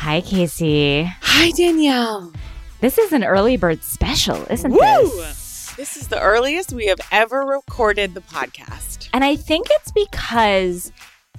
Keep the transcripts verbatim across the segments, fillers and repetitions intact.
Hi, Casey. Hi, Danielle. This is an early bird special, isn't Woo! this? This is the earliest we have ever recorded the podcast. And I think it's because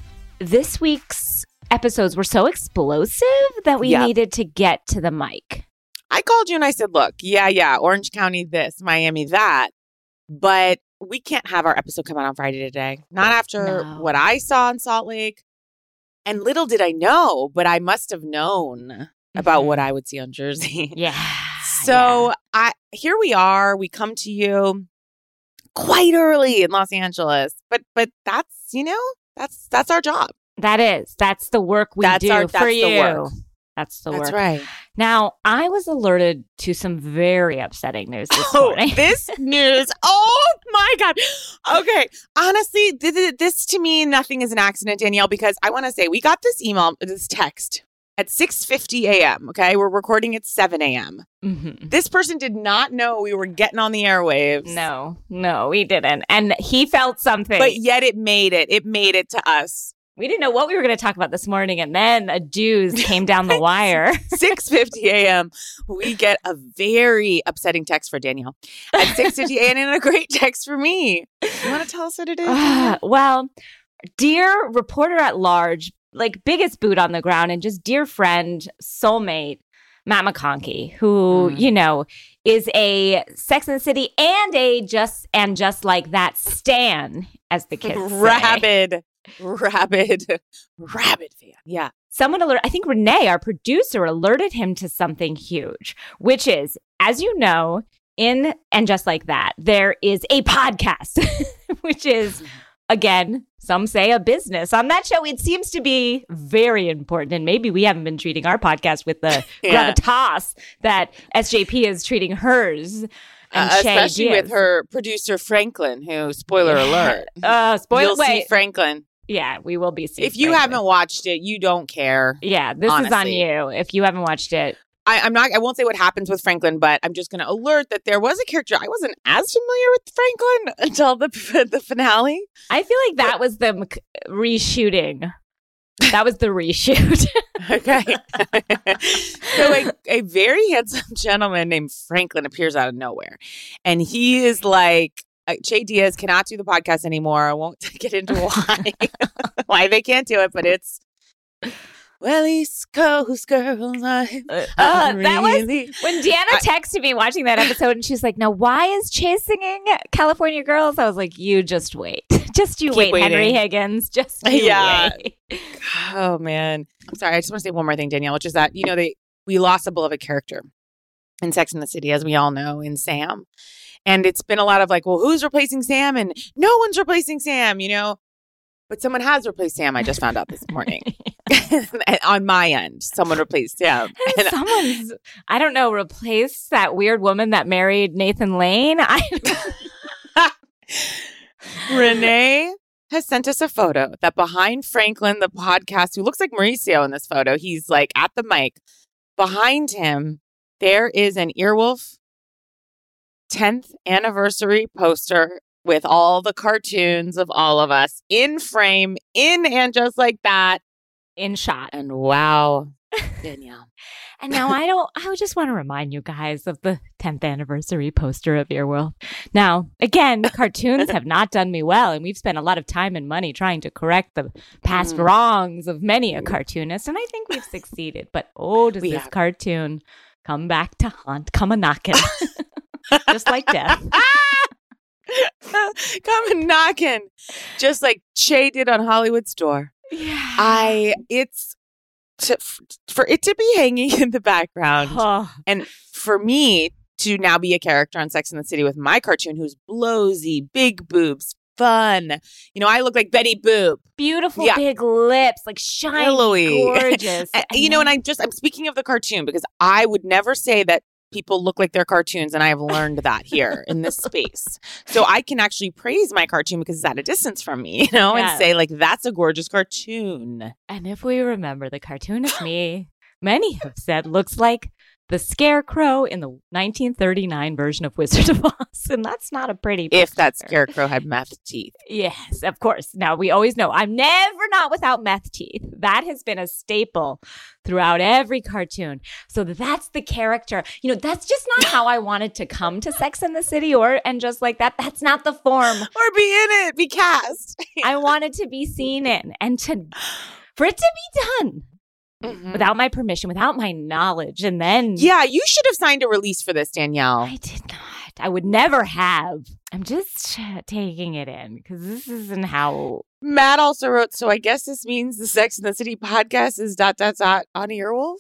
this week's episodes were so explosive that we Yep. needed to get to the mic. I called you and I said, look, yeah, yeah, Orange County this, Miami that, but we can't have our episode come out on Friday today. Not after No. what I saw in Salt Lake. And little did I know, but I must have known about Mhm. what I would see on Jersey. Yeah. So yeah. I here we are. We come to you quite early in Los Angeles, but but that's you know that's that's our job. That is. That's the work we That's do our- for that's the you. work. That's the That's work. right. Now, I was alerted to some very upsetting news this Oh, morning. this news! Oh my God! Okay, honestly, th- th- this to me, nothing is an accident, Danielle. Because I want to say we got this email, this text at six fifty a.m. Okay, we're recording at seven a.m. Mhm. This person did not know we were getting on the airwaves. No, no, we didn't. And he felt something. but yet it made it. It made it to us. We didn't know what we were going to talk about this morning, and then a dooze came down the wire. six fifty a.m. we get a very upsetting text for Danielle at six fifty a.m. and a great text for me. You want to tell us what it is? Uh, well, dear reporter at large, like biggest boot on the ground, and just dear friend, soulmate, Matt McConkey, who, Mm. you know, is a Sex and the City and a just and just like that stan, as the kids say. rabid, rabid, rabid fan. Yeah. Someone alert, I think Renee, our producer, alerted him to something huge, which is, as you know, in And Just Like That, there is a podcast, which is, again, some say a business. On that show, it seems to be very important. And maybe we haven't been treating our podcast with the Yeah. gravitas that S J P is treating hers. And Uh, Shay especially Diaz. with her producer Franklin, who, spoiler alert, Uh, spoil you'll see wait. Franklin. Yeah, we will be seeing If you Franklin. haven't watched it, you don't care. Yeah, this is on honestly. you. If you haven't watched it, I, I'm not. I won't say what happens with Franklin, but I'm just going to alert that there was a character I wasn't as familiar with Franklin until the the finale. I feel like that was the mc- reshooting. That was the reshoot. Okay. So a, a very handsome gentleman named Franklin appears out of nowhere, and he is like. Uh, Shay Diaz cannot do the podcast anymore. I won't get into why why they can't do it, but it's well, East Coast girls. I, Uh, I that was really- when Deanna I- texted me watching that episode, and she's like, "Now, why is Chase singing California Girls?" I was like, "You just wait, just you Keep wait, Henry waiting. Higgins, just you Yeah. wait." Oh man, I'm sorry. I just want to say one more thing, Danielle, which is that you know they we lost a beloved character in Sex and the City, as we all know, in Sam, and it's been a lot of like, well, who's replacing Sam? And no one's replacing Sam, you know. But someone has replaced Sam. I just found out this morning. On my end, someone replaced Sam. And Someone's, I don't know, replaced that weird woman that married Nathan Lane. I Renee has sent us a photo that behind Franklin, the podcast, who looks like Mauricio in this photo, he's like at the mic. Behind him, there is an Earwolf tenth anniversary poster with all the cartoons of all of us in frame, in And Just Like That. in shot. And wow, Danielle. And now I don't, I just want to remind you guys of the tenth anniversary poster of Earwolf. Now, again, cartoons have not done me well, and we've spent a lot of time and money trying to correct the past Mm. wrongs of many a cartoonist, and I think we've succeed. But oh, does We this have. cartoon come back to haunt, come a knocking, just like death. Come and knocking, just like Shay did on Hollywood's door. Yeah. I, it's to, for it to be hanging in the background, Oh, and for me to now be a character on Sex and the City with my cartoon, who's blowsy, big boobs, fun. You know, I look like Betty Boop, beautiful Yeah. big lips, like shiny, Pillowy. gorgeous. And, you know. And I just, I'm speaking of the cartoon because I would never say that people look like their cartoons, and I have learned that here in this space. So I can actually praise my cartoon because it's at a distance from me, you know, Yeah. and say like, that's a gorgeous cartoon. And if we remember, the cartoon of me, many have said, looks like the Scarecrow in the nineteen thirty-nine version of Wizard of Oz. And that's not a pretty picture. If that Scarecrow had meth teeth. Yes, of course. Now, we always know I'm never not without meth teeth. That has been a staple throughout every cartoon. So that's the character. You know, that's just not how I wanted to come to Sex and the City or and just like that. That's not the form. Or be in it, be cast. I wanted to be seen in and to for it to be done. Mm-hmm. Without my permission, without my knowledge. And then... Yeah, you should have signed a release for this, Danielle. I did not. I would never have. I'm just taking it in because this isn't how... Matt also wrote, so I guess this means the Sex and the City podcast is dot, dot, dot on Earwolf?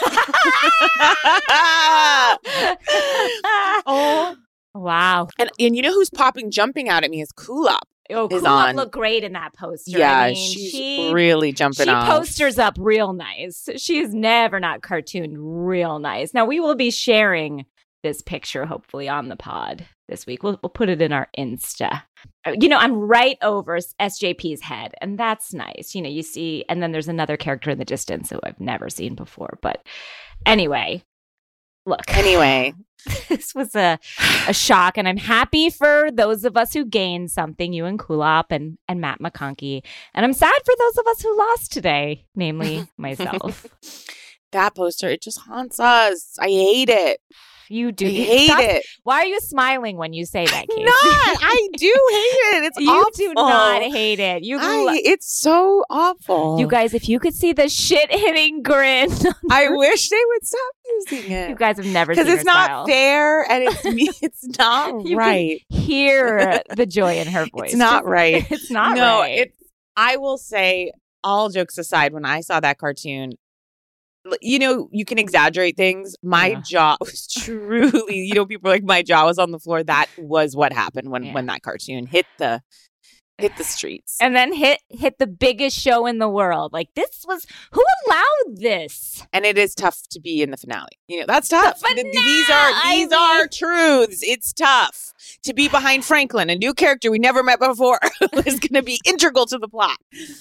Oh. Wow. And, and you know who's popping, jumping out at me is Kulop. Oh, is Kulop on. Looked great in that poster. Yeah, I mean, she's she, really jumping she off. She posters up real nice. She's never not cartooned real nice. Now, we will be sharing this picture, hopefully, on the pod this week. We'll, we'll put it in our Insta. You know, I'm right over S J P's head, and that's nice. You know, you see, and then there's another character in the distance who I've never seen before. But anyway, look. Anyway. This was a, a shock, and I'm happy for those of us who gained something, you and Kulop and, and Matt McConkey. And I'm sad for those of us who lost today, namely myself. That poster, it just haunts us. I hate it. You do. I hate Stop. it. Why are you smiling when you say that, Casey? Not. I do hate it. It's you awful. do not hate it. You. I, lo- it's so awful. You guys, if you could see the shit-hitting grin. I wish they would stop using it. You guys have never seen because it's her not style. fair and it's it's not you right. Can hear the joy in her voice. It's not Just, right. It's not no, right. It's. I will say, all jokes aside, when I saw that cartoon, you know, you can exaggerate things. My Yeah. jaw was truly, you know, people are like, my jaw was on the floor. That was what happened when, Yeah. when that cartoon hit the hit the streets. And then hit hit the biggest show in the world. Like, this was, who allowed this? And it is tough to be in the finale. You know, that's tough. But Th- now, these are I these mean- are truths. It's tough to be behind Franklin, a new character we never met before, who is going to be integral to the plot.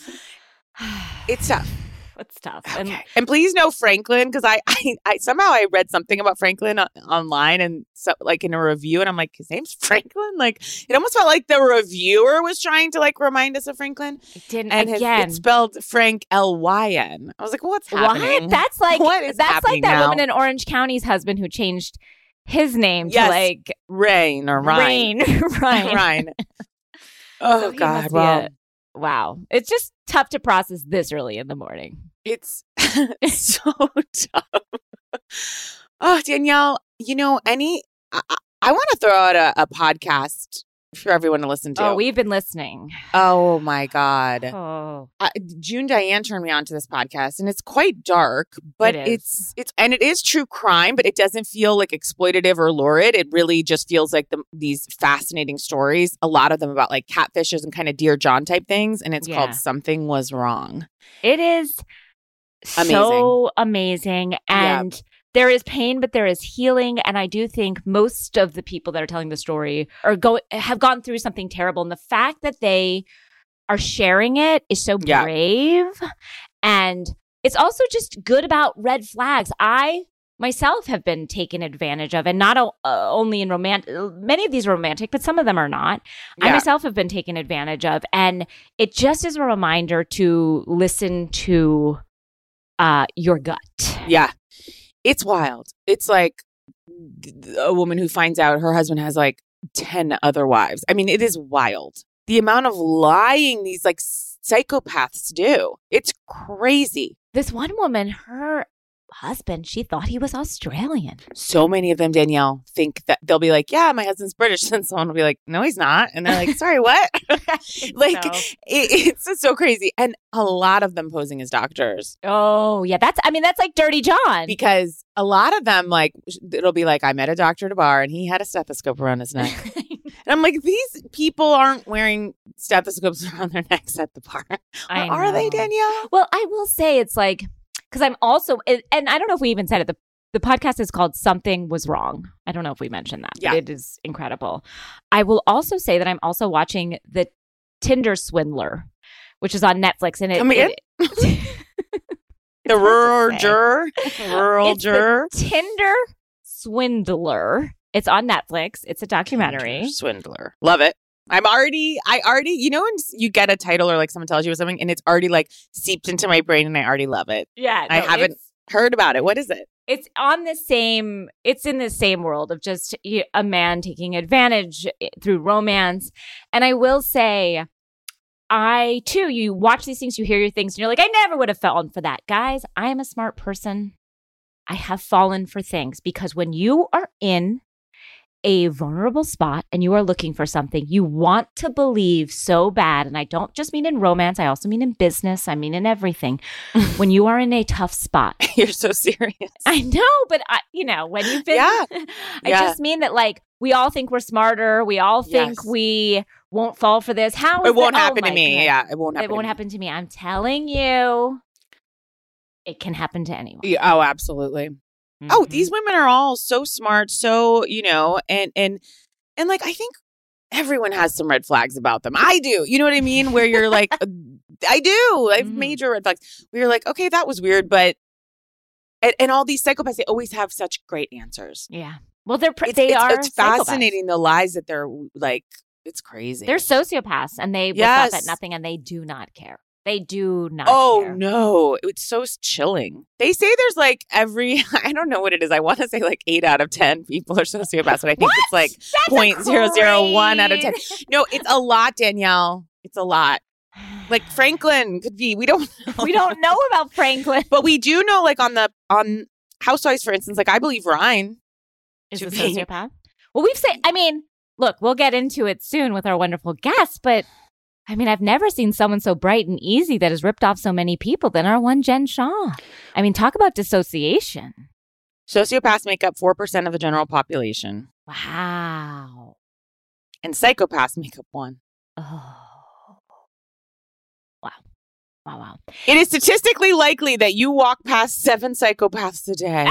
It's tough. It's tough. Okay. And And, and please know Franklin, because I, I, I somehow I read something about Franklin o- online and so like in a review, and I'm like, his name's Franklin. Like it almost felt like the reviewer was trying to like remind us of Franklin, it didn't and his, again. it's spelled Frank L Y N. I was like, what's happening? What? That's like What is that's like happening that now? woman in Orange County's husband who changed his name Yes. to like Rain or Ryan. Rain. Ryan. Ryan. Oh So he God! must be Well, a- wow. It's just tough to process this early in the morning. it's so tough. Oh, Danielle, you know, any I, I- I want to throw out a, a podcast for everyone to listen to. Oh, we've been listening. Oh my God. Oh. Uh, June Diane turned me on to this podcast, and it's quite dark, but It is. it's it's and it is true crime, but it doesn't feel like exploitative or lurid. It really just feels like the, these fascinating stories. A lot of them about like catfishes and kind of Dear John type things, and it's Yeah. called Something Was Wrong. It is so amazing. And there is pain, but there is healing. And I do think most of the people that are telling the story are go have gone through something terrible. And the fact that they are sharing it is so Yeah. brave. And it's also just good about red flags. I myself have been taken advantage of, and not o- uh, only in romantic, many of these are romantic, but some of them are not. I Yeah. myself have been taken advantage of. And it just is a reminder to listen to uh, your gut. Yeah. It's wild. It's like a woman who finds out her husband has like ten other wives. I mean, it is wild. The amount of lying these like psychopaths do. It's crazy. This one woman, her husband, she thought he was Australian. So many of them, Danielle, think that they'll be like, yeah, my husband's British. And someone will be like, no, he's not. And they're like, sorry, what? like, So- it, it's just so crazy. And a lot of them posing as doctors. Oh, yeah. That's, I mean, that's like Dirty John. Because a lot of them, like, it'll be like, I met a doctor at a bar and he had a stethoscope around his neck. And I'm like, these people aren't wearing stethoscopes around their necks at the bar. I Or are they, know. Danielle? Well, I will say it's like, because I'm also, and I don't know if we even said it, the, the podcast is called Something Was Wrong. I don't know if we mentioned that, Yeah. but it is incredible. I will also say that I'm also watching The Tinder Swindler, which is on Netflix. And it, Come again? it The rural say. juror. Rural It's juror. the Tinder Swindler. It's on Netflix. It's a documentary. Tinder Swindler. Love it. I'm already, I already, you know, when you get a title or like someone tells you something and it's already like seeped into my brain and I already love it. Yeah. I no, haven't it's- heard about it. What is it? It's on the same, it's in the same world of just y- a man taking advantage through romance. And I will say, I too, you watch these things, you hear your things, and you're like, I never would have fallen for that. Guys, I am a smart person. I have fallen for things because when you are in a vulnerable spot and you are looking for something, you want to believe so bad. And I don't just mean in romance, I also mean in business, I mean in everything. When you are in a tough spot. You're so serious. I know, but I, you know, when you've been, Yeah. I Yeah. just mean that like we all think we're smarter. We all think Yes. we won't fall for this. How is It won't that- oh happen to my me. goodness. Yeah, it won't happen. It won't to happen to me. I'm telling you, it can happen to anyone. Me. Yeah, oh, absolutely. Oh, Mhm. these women are all so smart, so, you know, and and and like I think everyone has some red flags about them. I do. You know what I mean? Where you're like uh, I do. I have Mhm. major red flags. Where you're like, okay, that was weird, but and, and all these psychopaths, they always have such great answers. Yeah. Well, they're pr- It's, they it's, are it's psychopaths. fascinating the lies that they're like. It's crazy. They're sociopaths, and they look Yes. up at nothing, and they do not care. They do not. Oh care. no, it's so chilling. They say there's like every I don't know what it is. I want to say like eight out of ten people are sociopaths, but I think What? it's like That's a point zero zero one out of ten. great- No, it's a lot, Danielle. It's a lot. Like Franklin could be. We don't know. we don't know about Franklin. But we do know like on the on Housewives, for instance, like I believe Ryan. Is to a be- sociopath. Well, we've said. I mean, look, we'll get into it soon with our wonderful guest, but I mean, I've never seen someone so bright and easy that has ripped off so many people than our one Jen Shaw. I mean, talk about dissociation. Sociopaths make up four percent of the general population, Wow. and psychopaths make up one. Oh. Wow. Wow. Wow. It is statistically likely that you walk past seven psychopaths a day.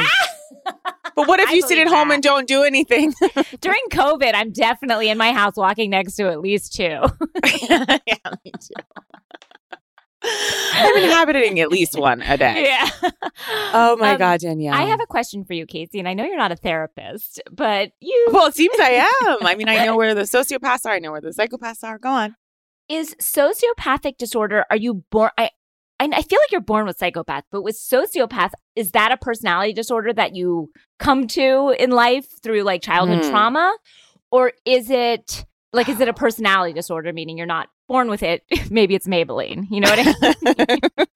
But what if I you sit at believe home that. and don't do anything? During COVID, I'm definitely in my house walking next to at least two. Yeah, me too. I'm inhabiting at least one a day. Yeah. Oh my Um, God, Danielle. I have a question for you, Casey, and I know you're not a therapist, but you Well, it seems I am. I mean, I know where the sociopaths are. I know where the psychopaths are. Go on. is sociopathic disorder. Are you born? I, I I feel like you're born with psychopath, but with sociopath, is that a personality disorder that you come to in life through like childhood Hmm. trauma, or is it like is it a personality disorder, meaning you're not born with it? Maybe it's Maybelline. You know what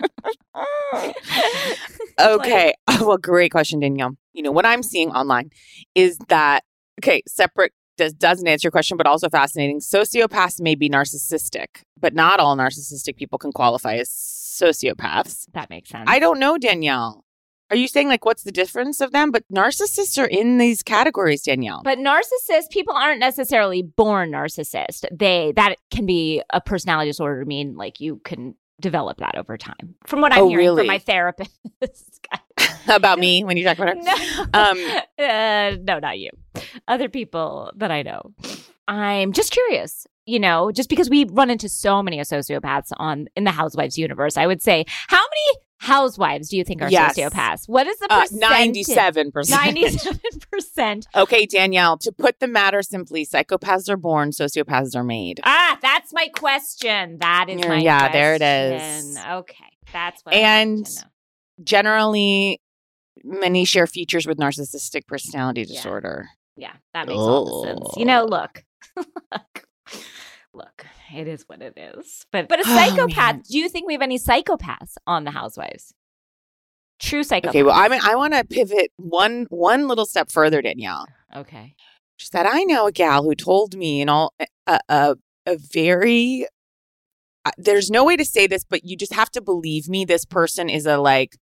I mean? Okay. Well, great question, Danielle. You know, what I'm seeing online is that, okay, separate does, doesn't answer your question, but also fascinating. Sociopaths may be narcissistic, but not all narcissistic people can qualify as sociopaths. That makes sense. I don't know, Danielle. Are you saying like what's the difference of them? But narcissists are in these categories, Danielle. But narcissists, people aren't necessarily born narcissist. They that can be a personality disorder. I mean, like you can develop that over time. From what I'm Oh, hearing really? from my therapist. About me when you talk about her. No, Um, uh, no, not you. Other people that I know. I'm just curious. You know, just because we run into so many sociopaths on in the Housewives universe, I would say, how many housewives do you think are Yes. sociopaths? What is the uh, percentage? ninety-seven percent. Ninety-seven percent. Okay, Danielle, to put the matter simply, psychopaths are born, sociopaths are made. Ah, that's my question. That is Yeah, my yeah, there it question. is. Okay, that's what I And wanted to know. generally, many share features with narcissistic personality Yeah. disorder. Yeah, that makes all the sense. You know, look, look, look. It is what it is. But but a Oh, psychopath. man. Do you think we have any psychopaths on the Housewives? True psychopaths. Okay, well, I mean, I want to pivot one one little step further, Danielle. Okay. Just that I know a gal who told me, and all a a, a very. Uh, there's no way to say this, but you just have to believe me. This person is a like.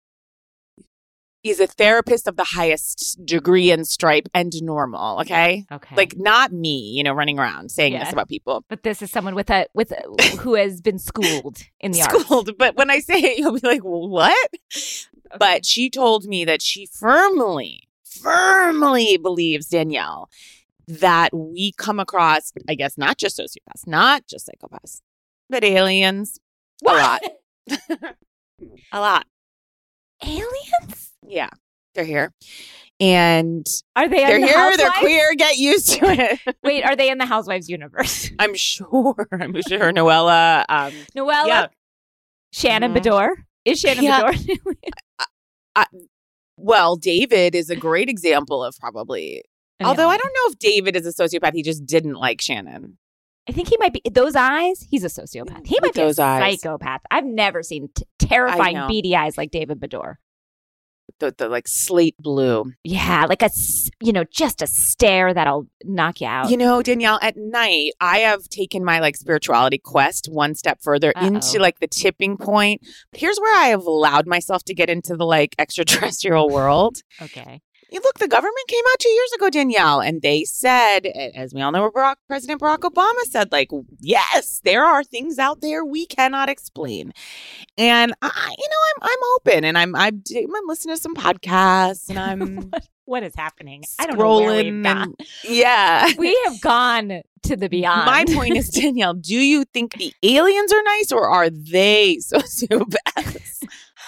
Is a therapist of the highest degree and stripe and normal. Okay. Okay. Like not me, you know, running around saying Yeah. this about people. but this is someone with a with a, who has been schooled in the arts. Schooled, but when I say it, you'll be like, well, "What?" Okay. But she told me that she firmly, firmly believes, Danielle, that we come across, I guess, not just sociopaths, not just psychopaths, but aliens. What? A lot, a lot. Aliens? Yeah, they're here. And Are they they're in the here, Housewives? they're queer, get used to it. Wait, are they in the Housewives universe? I'm sure. I'm sure Noella. Um, Noella? yeah. Shannon Mhm. Bedore? Is Shannon Yeah. Bedore? I, well, David is a great example of probably. Although I don't know if David is a sociopath. He just didn't like Shannon. I think he might be. Those eyes, he's a sociopath. He With might be those a eyes. psychopath. I've never seen t- I terrifying know. beady eyes like David Bedore. The, the like slate blue. Yeah, like a, s- you know, just a stare that'll knock you out. You know, Danielle, at night, I have taken my like spirituality quest one step further Uh-oh. into like the tipping point. Here's where I have allowed myself to get into the like extraterrestrial world. Okay. You look, the government came out two years ago, Danielle, and they said, as we all know, Barack, President Barack Obama said, like, yes, there are things out there we cannot explain. And I, you know, I'm I'm open, and I'm I'm, I'm listening to some podcasts, and I'm What is happening? I don't know where we've scrolling. gone. And, yeah. We have gone to the beyond. My point is, Danielle, do you think the aliens are nice, or are they sociopaths?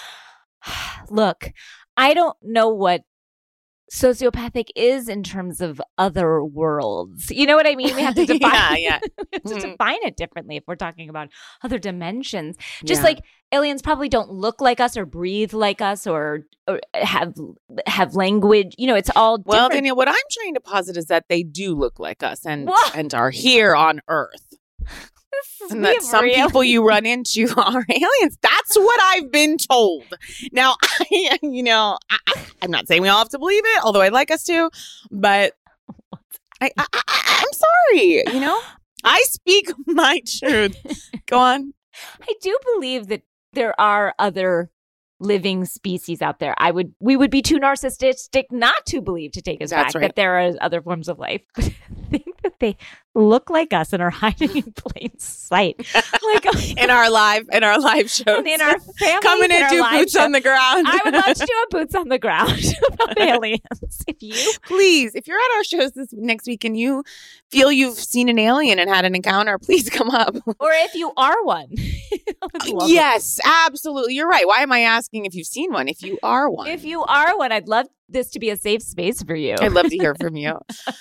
Look, I don't know what sociopathic is in terms of other worlds. You know what I mean? We have to define, Yeah, yeah. we have to Mhm. define it differently if we're talking about other dimensions. Just Yeah. like aliens probably don't look like us or breathe like us or, or have have language. You know, it's all Well, different. Danielle, what I'm trying to posit is that they do look like us and Whoa. and are here on Earth. This is- And we that have some real- people you run into are aliens. That's what I've been told. Now, I, you know, I, I- I'm not saying we all have to believe it, although I'd like us to, but I, I, I, I'm sorry. You know, I speak my truth. Go on. I do believe that there are other living species out there. I would we would be too narcissistic not to believe to take as That's fact right. that there are other forms of life. But I think that they look like us and are hiding in plain sight. Like In our live, in our live shows, and in our family coming in, do boots on the ground. I would love to do a boots on the ground about aliens. If you Please, if you're at our shows this next week and you feel you've seen an alien and had an encounter, please come up. or if you are one. I would love it. Yes, absolutely. You're right. Why am I asking if you've seen one? If you are one, If you are one, I'd love this to be a safe space for you. I'd love to hear from you.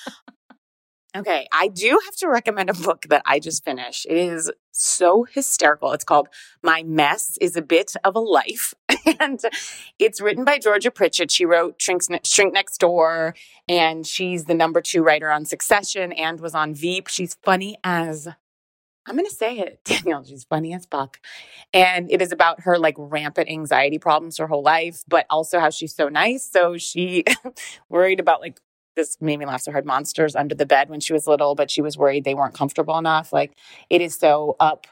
Okay, I do have to recommend a book that I just finished. It is so hysterical. It's called My Mess is a Bit of a Life. And it's written by Georgia Pritchett. She wrote Shrink, Shrink Next Door, and she's the number two writer on Succession and was on Veep. She's funny as, I'm going to say it, Danielle, she's funny as fuck. And it is about her like rampant anxiety problems her whole life, but also how she's so nice. So she worried about like, this made me laugh so hard, monsters under the bed when she was little, but she was worried they weren't comfortable enough. Like, it is so up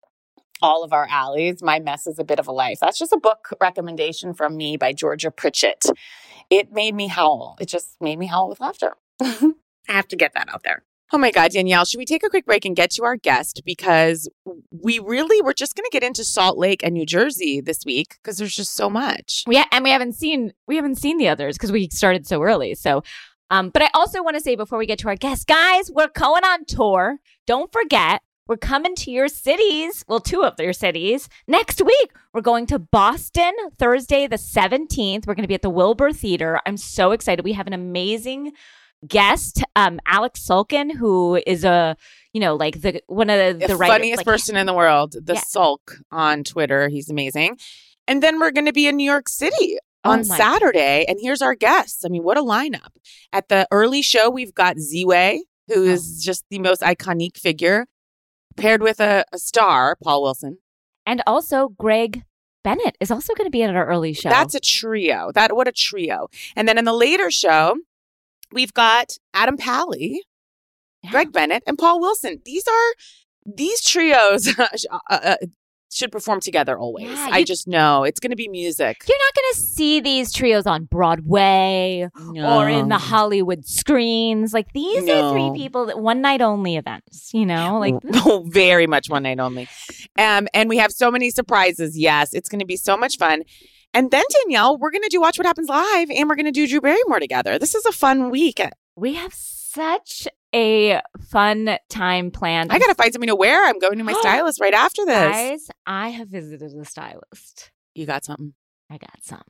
all of our alleys. My Mess is a Bit of a Life. That's just a book recommendation from me by Georgia Pritchett. It made me howl. It just made me howl with laughter. I have to get that out there. Oh my God, Danielle, should we take a quick break and get to our guest? Because we really, we're just going to get into Salt Lake and New Jersey this week because there's just so much. Yeah, and we haven't seen we haven't seen the others because we started so early. So, um, but I also want to say before we get to our guest, guys, we're going on tour. Don't forget, we're coming to your cities. Well, two of your cities next week. We're going to Boston Thursday the seventeenth. We're going to be at the Wilbur Theater. I'm so excited. We have an amazing guest, um, Alex Sulkin, who is a you know like the one of the, The the writers, funniest like, person in the world, the Yeah. Sulk on Twitter. He's amazing. And then we're going to be in New York City Oh on my Saturday. And here's our guests. I mean, what a lineup. At the early show, we've got Z-Way, who Oh. is just the most iconic figure, paired with a, a star, Paul Wilson. And also Greg Bennett is also going to be at our early show. That's a trio. That What a trio. And then in the later show, we've got Adam Pally, Yeah. Greg Bennett, and Paul Wilson. These are, these trios uh, uh, should perform together always. Yeah, I you- just know it's going to be music. You're not going to see these trios on Broadway or in the Hollywood screens. Like these No. are three people that one night only events, you know, like Oh, very much one night only. Um, and we have so many surprises. Yes, it's going to be so much fun. And then, Danielle, we're going to do Watch What Happens Live, and we're going to do Drew Barrymore together. This is a fun week. we have such a fun time planned. I got to find something to wear. I'm going to my stylist right after this. Guys, I have visited a stylist. You got something. I got something.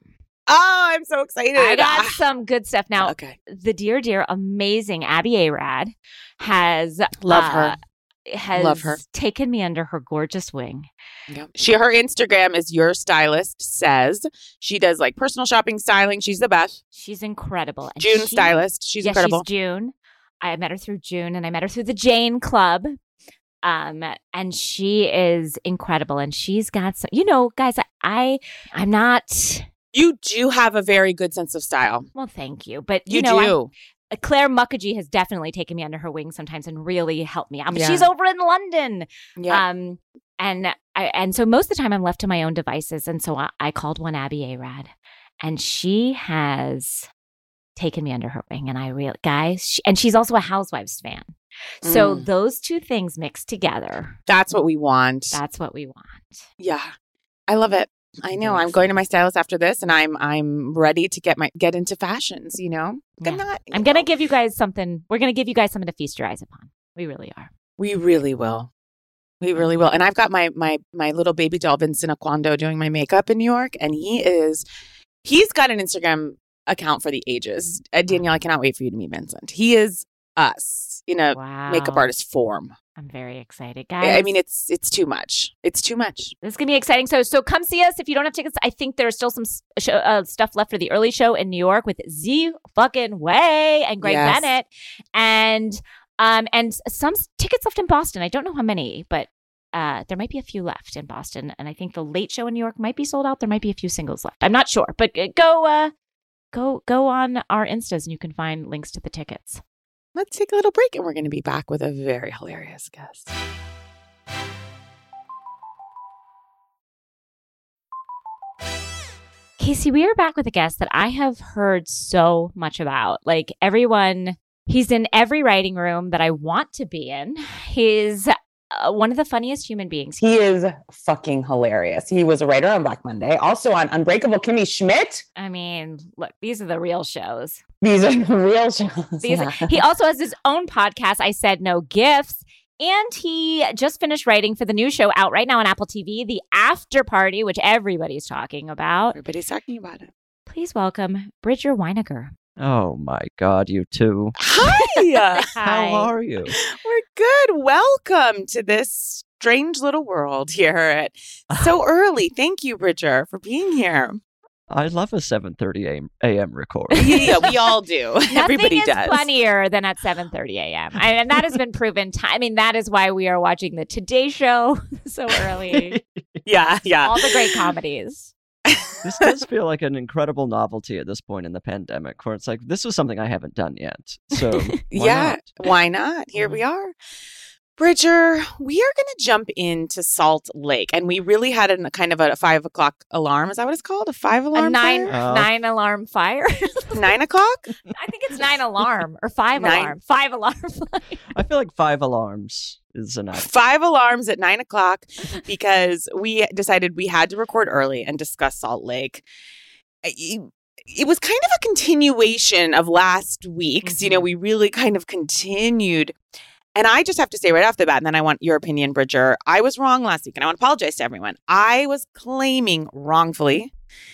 Oh, I'm so excited. I got some good stuff. Now, okay. the dear, dear, amazing Abby Arad has Love uh, her. has Love her. taken me under her gorgeous wing. Yeah. She her Instagram is Your Stylist Says. She does like personal shopping, styling. She's the best. She's incredible. And June she, Stylist. She's yeah, incredible. She's June. I met her through June, and I met her through the Jane Club. Um, and she is incredible, and she's got some. You know, guys, I, I I'm not. You do have a very good sense of style. Well, thank you, but you, You know, do. I, Claire Mukherjee has definitely taken me under her wing sometimes and really helped me out. But Yeah. she's over in London. Yeah. Um, and I, and so most of the time I'm left to my own devices. And so I, I called one Abby Arad, and she has taken me under her wing. And I really, guys, she, and she's also a Housewives fan. So Mm. those two things mixed together, That's what we want. that's what we want. Yeah. I love it. I know. I'm going to my stylist after this, and I'm I'm ready to get my get into fashions. You know, Yeah. I'm not. you I'm going to know. give you guys something. We're going to give you guys something to feast your eyes upon. We really are. We really will. We really will. And I've got my my my little baby doll Vincent Aquando doing my makeup in New York, and he is he's got an Instagram account for the ages. Uh, Danielle, I cannot wait for you to meet Vincent. He is us in a Wow. makeup artist form. I'm very excited, I guys. I mean, it's it's too much. It's too much. This is gonna be exciting. So, so come see us if you don't have tickets. I think there's still some s- show, uh, stuff left for the early show in New York with Z fucking Way and Greg Yes. Bennett, and um and some s- tickets left in Boston. I don't know how many, but uh there might be a few left in Boston. And I think the late show in New York might be sold out. There might be a few singles left. I'm not sure, but uh, go uh go go on our Instas and you can find links to the tickets. Let's take a little break, and we're going to be back with a very hilarious guest. Casey, we are back with a guest that I have heard so much about. Like everyone, he's in every writing room that I want to be in. He's uh, one of the funniest human beings. He is fucking hilarious. He was a writer on Black Monday, also on Unbreakable Kimmy Schmidt. I mean, look, these are the real shows. These are the real shows. These, Yeah. He also has his own podcast, I Said No Gifts. And he just finished writing for the new show out right now on Apple T V, The After Party, which everybody's talking about. Everybody's talking about it. Please welcome Bridger Weiniger. Oh my God, you two. Hi. How are you? We're good. Welcome to this strange little world here at so early. Thank you, Bridger, for being here. I love a seven thirty a m record. Yeah, yeah, we all do. Everybody Nothing is does. funnier than at seven thirty a.m. I- and that has been proven. Time. I mean, that is why we are watching the Today Show so early. Yeah, yeah. All the great comedies. This does feel like an incredible novelty at this point in the pandemic, where it's like, this was something I haven't done yet. So, why yeah, not? why not? Here we are. Bridger, we are going to jump into Salt Lake. And we really had a kind of a five o'clock alarm. Is that what it's called? A five alarm? A nine fire? Oh. nine alarm fire. Nine o'clock? I think it's nine alarm or five Nine. alarm. Five alarm fire. I feel like five alarms is enough. Five alarms at nine o'clock because we decided we had to record early and discuss Salt Lake. It, it was kind of a continuation of last week's. You know, we really kind of continued. And I just have to say right off the bat, and then I want your opinion, Bridger. I was wrong last week, and I want to apologize to everyone. I was claiming wrongfully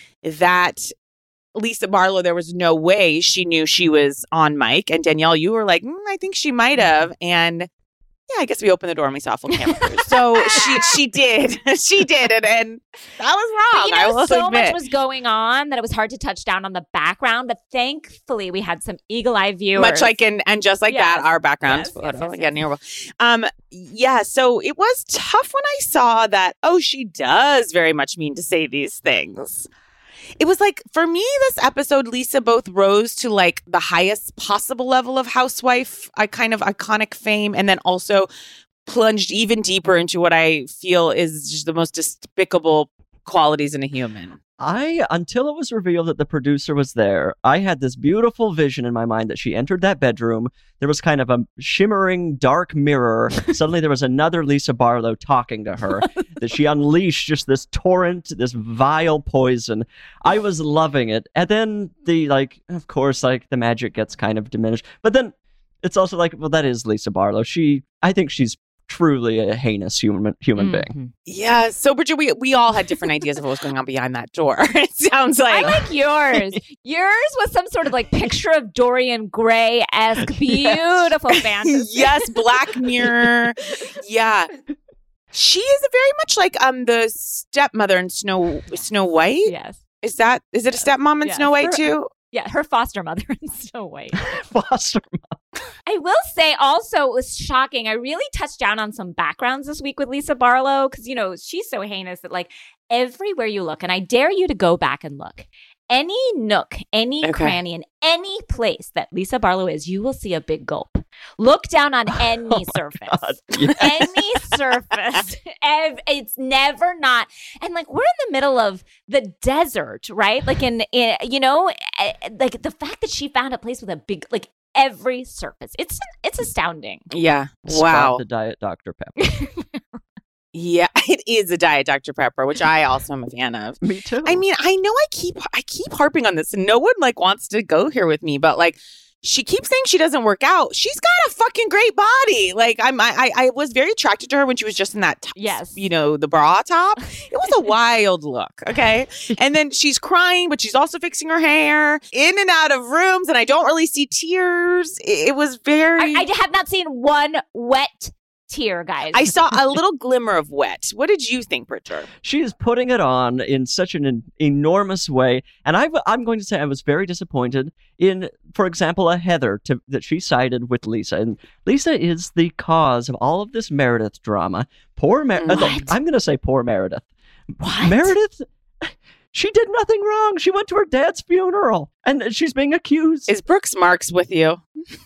that Lisa Barlow, there was no way she knew she was on mic. And Danielle, you were like, mm, I think she might have. And yeah, I guess we opened the door and we saw full camera crews. So she she did. She did. And, and that was wrong. But, you I know, will so admit. much was going on that it was hard to touch down on the background. But thankfully, we had some eagle-eye viewers. Much like in and just like Yes. that, our background Yes, yes, photo. yes, Yeah, yes. near. Um, yeah. So it was tough when I saw that. Oh, she does very much mean to say these things. It was like for me, this episode, Lisa both rose to like the highest possible level of housewife, I kind of iconic fame, and then also plunged even deeper into what I feel is just the most despicable qualities in a human. I, until it was revealed that the producer was there, I had this beautiful vision in my mind that she entered that bedroom. There was kind of a shimmering dark mirror. Suddenly there was another Lisa Barlow talking to her, that she unleashed just this torrent, this vile poison. I was loving it. And then the, like, of course, like the magic gets kind of diminished. But then it's also like, well, that is Lisa Barlow. She, I think she's truly a heinous human human being. Mhm. Yeah. So, Bridget, we, we all had different ideas of what was going on behind that door. It sounds I like. like yours. Yours was some sort of like picture of Dorian Gray-esque beautiful fantasy. Yes, Black Mirror. Yeah. She is very much like um the stepmother in Snow Snow White. Yes. Is that is it a stepmom in Yes. Snow White Her- too? Yeah, her foster mother in Snow White. Foster I will say also it was shocking. I really touched down on some backgrounds this week with Lisa Barlow because, you know, she's so heinous that like everywhere you look, and I dare you to go back and look, any nook, any Okay. cranny, in any place that Lisa Barlow is, you will see a big gulp. Look down on any Oh my surface. God. Yeah. Any surface. Ev- It's never not. And like we're in the middle of the desert, right? Like in, in you know, eh, like the fact that she found a place with a big, like every surface. It's it's astounding. Yeah. Spot Wow. the Diet Doctor Pepper. Yeah, it is a Diet Doctor Pepper, which I also am a fan of. Me too. I mean, I know I keep I keep harping on this, and no one like wants to go here with me, but like she keeps saying she doesn't work out. She's got a fucking great body. Like I'm, I, I was very attracted to her when she was just in that, top, Yes. you know, the bra top. It was a wild look. Okay, and then she's crying, but she's also fixing her hair, in and out of rooms, and I don't really see tears. It, it was very. I, I have not seen one wet tear, guys. I saw a little glimmer of wet. What did you think, Bridger? She is putting it on in such an en- enormous way. And I, I'm going to say I was very disappointed in, for example, a Heather to, that she sided with Lisa. And Lisa is the cause of all of this Meredith drama. Poor Meredith. What? I'm going to say poor Meredith. What? Meredith, she did nothing wrong. She went to her dad's funeral and she's being accused. Is Brooks Marks with you?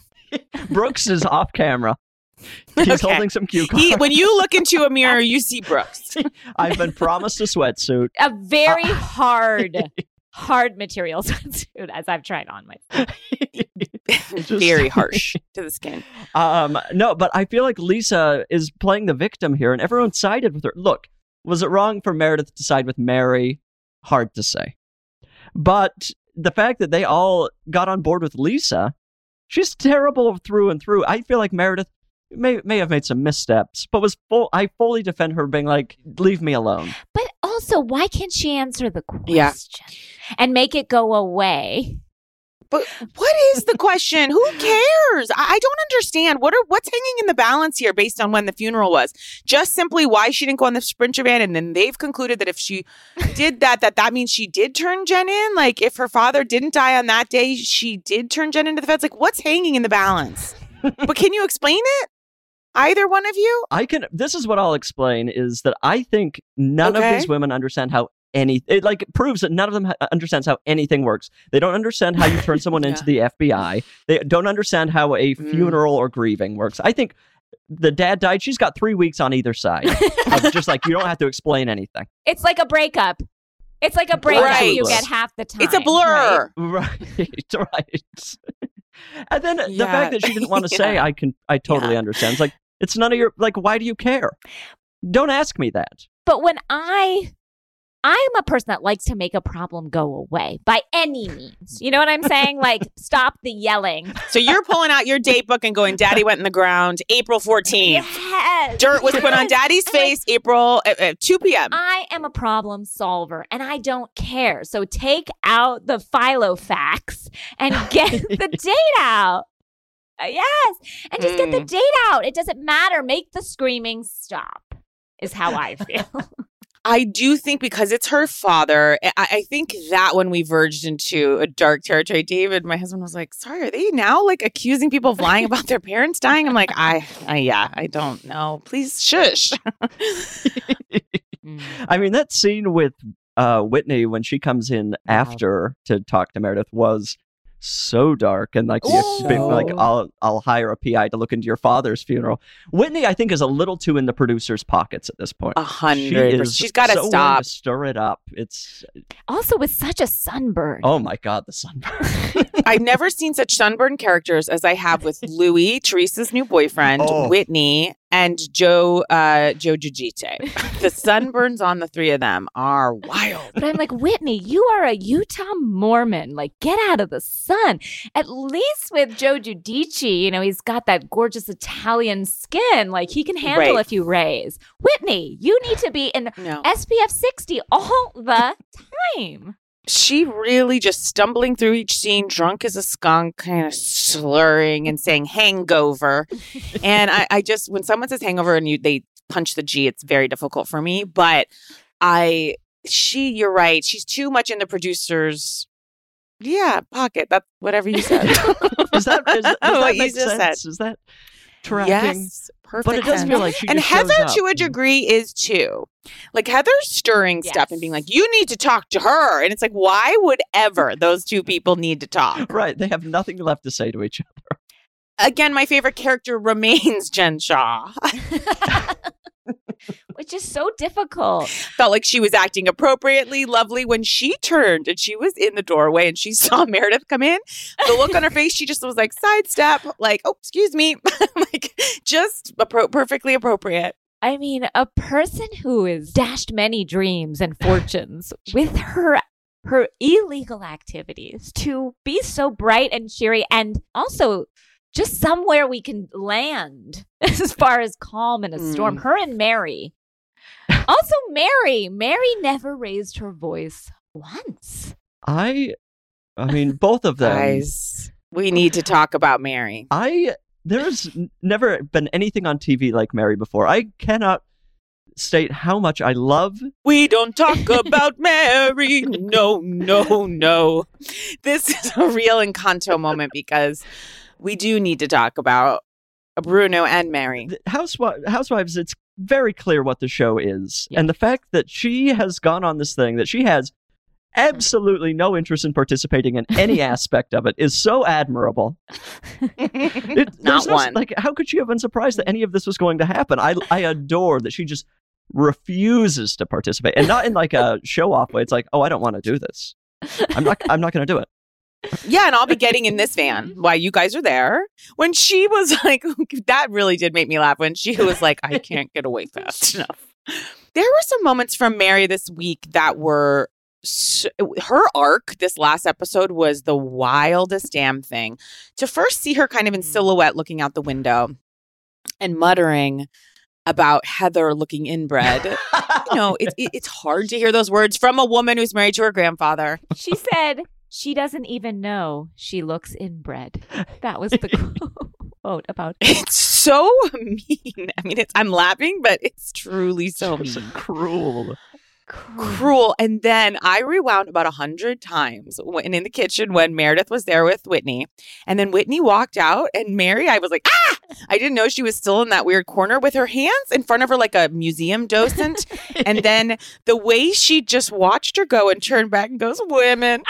Brooks is off camera. He's Okay. holding some cue cards. He, when you look into a mirror, you see Brooks. I've been promised a sweatsuit. A very Uh, hard, hard material swimsuit as I've tried on myself. Just- Very harsh to the skin. Um, no, but I feel like Lisa is playing the victim here, and everyone sided with her. Look, was it wrong for Meredith to side with Mary? Hard to say. But the fact that they all got on board with Lisa, she's terrible through and through. I feel like Meredith may may have made some missteps, but was full. I fully defend her being like, "Leave me alone." But also, why can't she answer the question Yeah. and make it go away? But what is the question? Who cares? I, I don't understand. What are what's hanging in the balance here based on when the funeral was? Just simply why she didn't go on the Sprinter van, and then they've concluded that if she did that, that that means she did turn Jen in. Like if her father didn't die on that day, she did turn Jen into the feds. Like what's hanging in the balance? But can you explain it? Either one of you? I can. This is what I'll explain: is that I think none Okay. of these women understand how any. It like proves that none of them ha- understands how anything works. They don't understand how you turn someone into Yeah. the F B I. They don't understand how a Mm. funeral or grieving works. I think the dad died. She's got three weeks on either side. Of just like you don't have to explain anything. It's like a breakup. It's like a breakup. Right. You get half the time. It's a blur. right? Right, right. And then the Yeah. fact that she didn't want to say, Yeah. I can, I totally Yeah. understand. It's like it's none of your. Like, why do you care? Don't ask me that. But when I, I'm a person that likes to make a problem go away by any means. You know what I'm saying? Like, stop the yelling. So you're pulling out your date book and going, Daddy went in the ground April fourteenth. Yes. Dirt was put on Yes. Daddy's And, like, face April at, at two p.m. I am a problem solver and I don't care. So take out the Filofax and get the date out. Uh, yes. And just get the Mm. date out. It doesn't matter. Make the screaming stop, is how I feel. I do think because it's her father, I, I think that when we verged into a dark territory, David, my husband was like, sorry, are they now like accusing people of lying about their parents dying? I'm like, I, I yeah, I don't know. Please shush. Mm. I mean, that scene with uh, Whitney when she comes in after to talk to Meredith was so dark, and like, the, Ooh. like I'll I'll hire a P I to look into your father's funeral. Whitney, I think, is a little too in the producer's pockets at this point. A hundred She percent. is She's gotta so willing stop. to stir it up. It's Also, with such a sunburn. oh my god, the sunburn. I've never seen such sunburned characters as I have with Louis, Teresa's new boyfriend, Oh. Whitney, and Joe uh, Joe Giudice. The sunburns on the three of them are wild. But I'm like, Whitney, you are a Utah Mormon. Like, get out of the sun. At least with Joe Giudice, you know, he's got that gorgeous Italian skin. Like, he can handle Right. a few rays. Whitney, you need to be in No. S P F sixty all the time. She really just stumbling through each scene, drunk as a skunk, kind of slurring and saying hangover. And I, I just, when someone says hangover and you they punch the G, it's very difficult for me. But I, she, you're right. She's too much in the producer's, yeah, pocket. That's whatever you said. Is that, is, does What that you make just sense? said. Is that tracking? Yes, perfect. But it does sense. feel like she And just Heather, shows up. to a degree, is too. Like, Heather's stirring Yes. stuff and being like, you need to talk to her. And it's like, why would ever those two people need to talk? Right. They have nothing left to say to each other. Again, my favorite character remains Jen Shaw. Which is so difficult. Felt like she was acting appropriately lovely when she turned and she was in the doorway and she saw Meredith come in. The look on her face, she just was like, sidestep, like, oh, excuse me. Like, just appro- perfectly appropriate. I mean, a person who has dashed many dreams and fortunes with her her illegal activities to be so bright and cheery and also just somewhere we can land as far as calm in a storm. Mm. Her and Mary. Also, Mary. Mary never raised her voice once. I, I mean, both of them. Guys, we need to talk about Mary. I there's n- never been anything on T V like Mary before. I cannot state how much I love. We don't talk about Mary. No, no, no. This is a real Encanto moment because we do need to talk about Bruno and Mary. the Housewi- Housewives. It's very clear what the show is, Yeah. and the fact that she has gone on this thing that she has absolutely no interest in participating in any aspect of it is so admirable. It, Not there's no- one. Like, how could she have been surprised that any of this was going to happen? I I adore that she just refuses to participate, and not in like a show off way. It's like, oh, I don't want to do this. I'm not. I'm not going to do it. Yeah, and I'll be getting in this van while you guys are there. When she was like, that really did make me laugh when she was like, I can't get away fast enough. There were some moments from Mary this week that were, so, her arc this last episode was the wildest damn thing. To first see her kind of in silhouette looking out the window and muttering about Heather looking inbred. You know, it, it, it's hard to hear those words from a woman who's married to her grandfather. She said she doesn't even know she looks inbred. That was the quote about her. It's so mean. I mean, it's I'm laughing, but it's truly so It's mean. cruel. Cruel. And then I rewound about a hundred times when in the kitchen when Meredith was there with Whitney. And then Whitney walked out and Mary, I was like, ah! I didn't know she was still in that weird corner with her hands in front of her like a museum docent. And then the way she just watched her go and turned back and goes, women.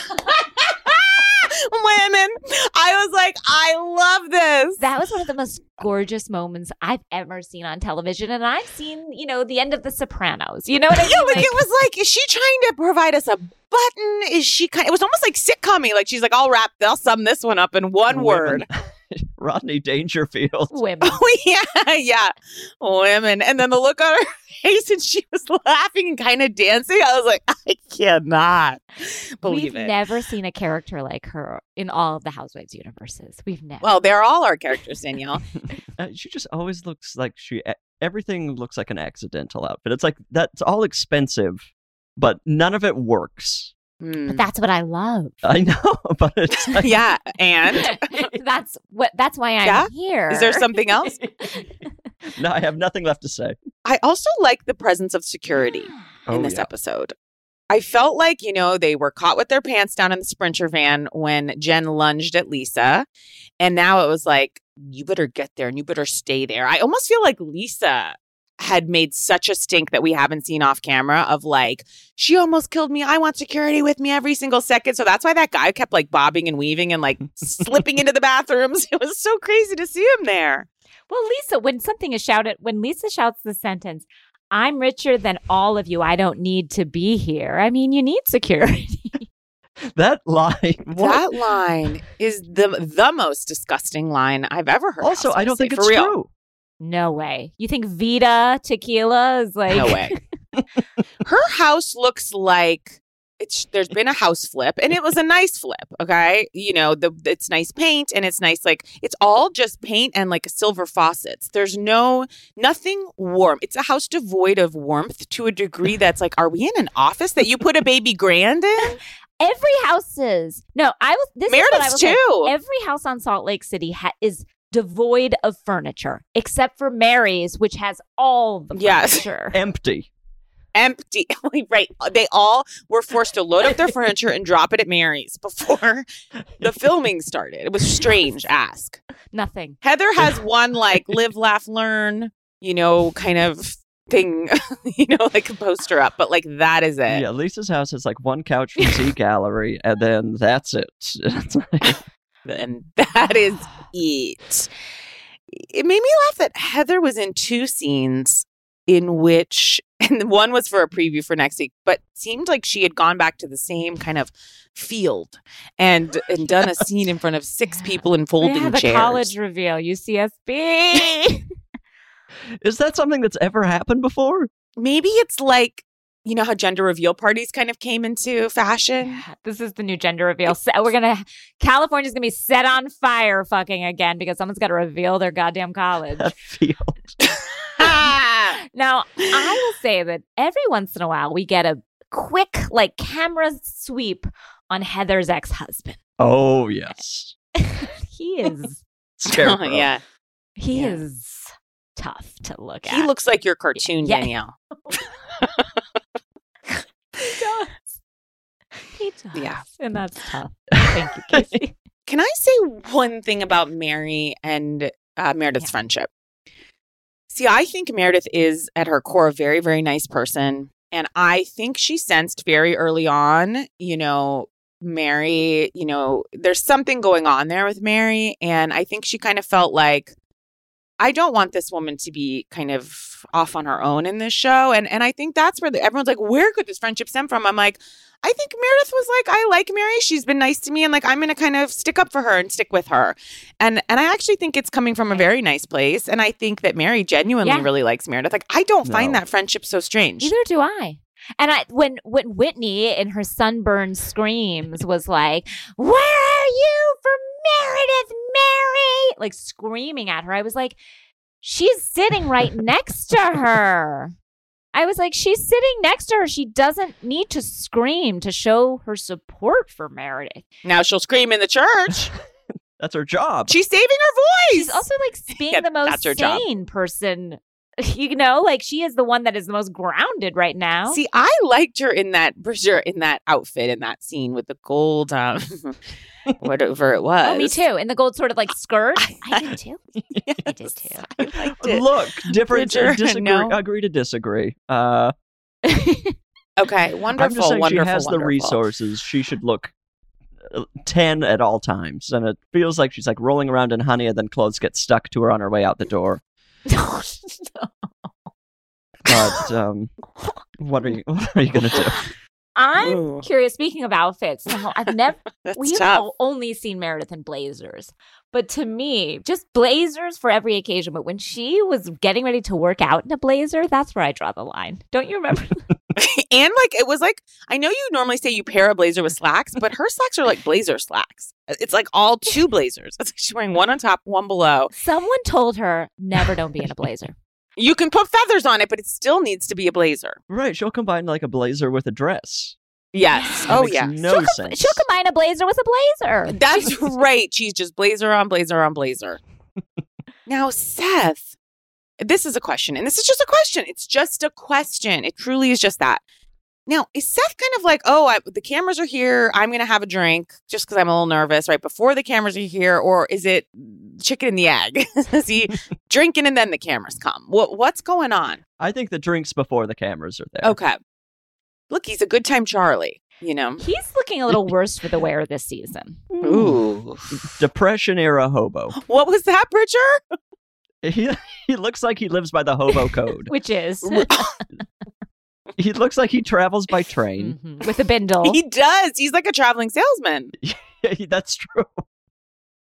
Women. I was like, I love this. That was one of the most gorgeous moments I've ever seen on television. And I've seen, you know, the end of The Sopranos. You know what I mean? Yeah, like, it was like, is she trying to provide us a button? Is she kind? It was almost like sitcom-y. Like she's like, I'll wrap, I'll sum this one up in one word. Rodney Dangerfield. women. Oh yeah, yeah, women. And then the look on her face, and she was laughing and kind of dancing. I was like, I cannot believe We've it. never seen a character like her in all of the Housewives universes. We've never. Well, they're all our characters, Danielle. Uh, she just always looks like she. Everything looks like an accidental outfit. It's like that's all expensive, but none of it works. Hmm. but that's what I love. I know, but it's like, Yeah, and that's what. That's why I'm Yeah? here. is there something else? no, I have nothing left to say. I also like the presence of security Oh, in this yeah. episode. I felt like, you know, they were caught with their pants down in the Sprinter van when Jen lunged at Lisa. And now it was like, you better get there and you better stay there. I almost feel like Lisa had made such a stink that we haven't seen off camera of like, she almost killed me. I want security with me every single second. So that's why that guy kept like bobbing and weaving and like slipping into the bathrooms. It was so crazy to see him there. Well, Lisa, when something is shouted, when Lisa shouts the sentence, I'm richer than all of you. I don't need to be here. I mean, you need security. That line. what? That line is the the most disgusting line I've ever heard. Also, I Housewives don't think say, it's for real. true. No way. You think Vita tequila is like No way. Her house looks like it's there's been a house flip, and it was a nice flip. Okay, you know the it's nice paint, and it's nice like it's all just paint and like silver faucets. There's no nothing warm. It's a house devoid of warmth to a degree that's like, are we in an office that you put a baby grand in? Every house is. No, I was. This Meredith's is what I was too. Saying. Every house on Salt Lake City ha- is devoid of furniture, except for Mary's, which has all the Yes. furniture. Empty. Empty. Right. They all were forced to load up their furniture and drop it at Mary's before the filming started. It was strange. Ask. Nothing. Heather has one like live, laugh, learn, you know, kind of thing, you know, like a poster up, but like that is it. Yeah, Lisa's house is like one couch from Z Gallery, and then that's it. It's like, And that is it. It made me laugh that Heather was in two scenes in which, and one was for a preview for next week, but seemed like she had gone back to the same kind of field and and done a scene in front of six people in folding Yeah, the chairs. college reveal, U C S B. is that something that's ever happened before? Maybe it's like, you know how gender reveal parties kind of came into fashion? Yeah, this is the new gender reveal. So we're gonna California's gonna be set on fire, fucking again, because someone's got to reveal their goddamn college. That field. Now, I will say that every once in a while we get a quick, like, camera sweep on Heather's ex-husband. Oh, yes. He is, Scarecrow. Oh, yeah. he Yeah. is tough to look at. He looks like your cartoon, Yeah. Danielle. He does. He does. Yeah. And that's tough. Thank you, Casey. Can I say one thing about Mary and uh, Meredith's Yeah. friendship? See, I think Meredith is at her core a very, very nice person. And I think she sensed very early on, you know, Mary, you know, there's something going on there with Mary. And I think she kind of felt like, I don't want this woman to be kind of off on her own in this show. And and I think that's where the, everyone's like, where could this friendship stem from? I'm like, I think Meredith was like, I like Mary. She's been nice to me. And like, I'm going to kind of stick up for her and stick with her. And and I actually think it's coming from a very nice place. And I think that Mary genuinely Yeah. really likes Meredith. Like, I don't find No. that friendship so strange. Neither do I. And I when when Whitney in her sunburned screams was like, "Where are you for Meredith, Mary?" Like screaming at her. I was like, she's sitting right next to her. I was like, she's sitting next to her. She doesn't need to scream to show her support for Meredith. Now she'll scream in the church. That's her job. She's saving her voice. She's also like being Yeah, the most that's her job. sane person. You know, like she is the one that is the most grounded right now. See, I liked her in that for sure in that outfit in that scene with the gold, um, whatever it was. Oh, me too. In the gold sort of like skirt. I- I, did too. I did too. I liked it. Look, different. Bridger, disagree, no. Agree to disagree. Uh, Okay, wonderful, I'm just saying wonderful. she has the wonderful. resources. She should look uh, ten at all times, and it feels like she's like rolling around in honey, and then clothes get stuck to her on her way out the door. No, But um, what are you? What are you gonna do? I'm Ooh. curious. Speaking of outfits, now, I've never That's we've tough. o- only seen Meredith in blazers, but to me, just blazers for every occasion. But when she was getting ready to work out in a blazer, that's where I draw the line. Don't you remember? And like it was like I know you normally say you pair a blazer with slacks, but her slacks are like blazer slacks. It's like all two blazers. It's like she's wearing one on top, one below. Someone told her never don't be in a blazer. You can put feathers on it, but it still needs to be a blazer. Right, she'll combine like a blazer with a dress. Yes. That Oh makes yeah. no she'll, sense. she'll combine a blazer with a blazer. That's right. She's just blazer on blazer on blazer. Now, Seth, this is a question, and this is just a question. It's just a question. It truly is just that. Now, is Seth kind of like, oh, I, the cameras are here. I'm going to have a drink just because I'm a little nervous right before the cameras are here? Or is it chicken and the egg? Is he drinking and then the cameras come? What What's going on? I think the drinks before the cameras are there. Okay. Look, he's a good time Charlie, you know? He's looking a little worse for the wear this season. Ooh. Depression era hobo. What was that, Bridger? He he looks like he lives by the hobo code. Which is He looks like he travels by train. Mhm. with a bindle. He does. He's like a traveling salesman. Yeah, that's true.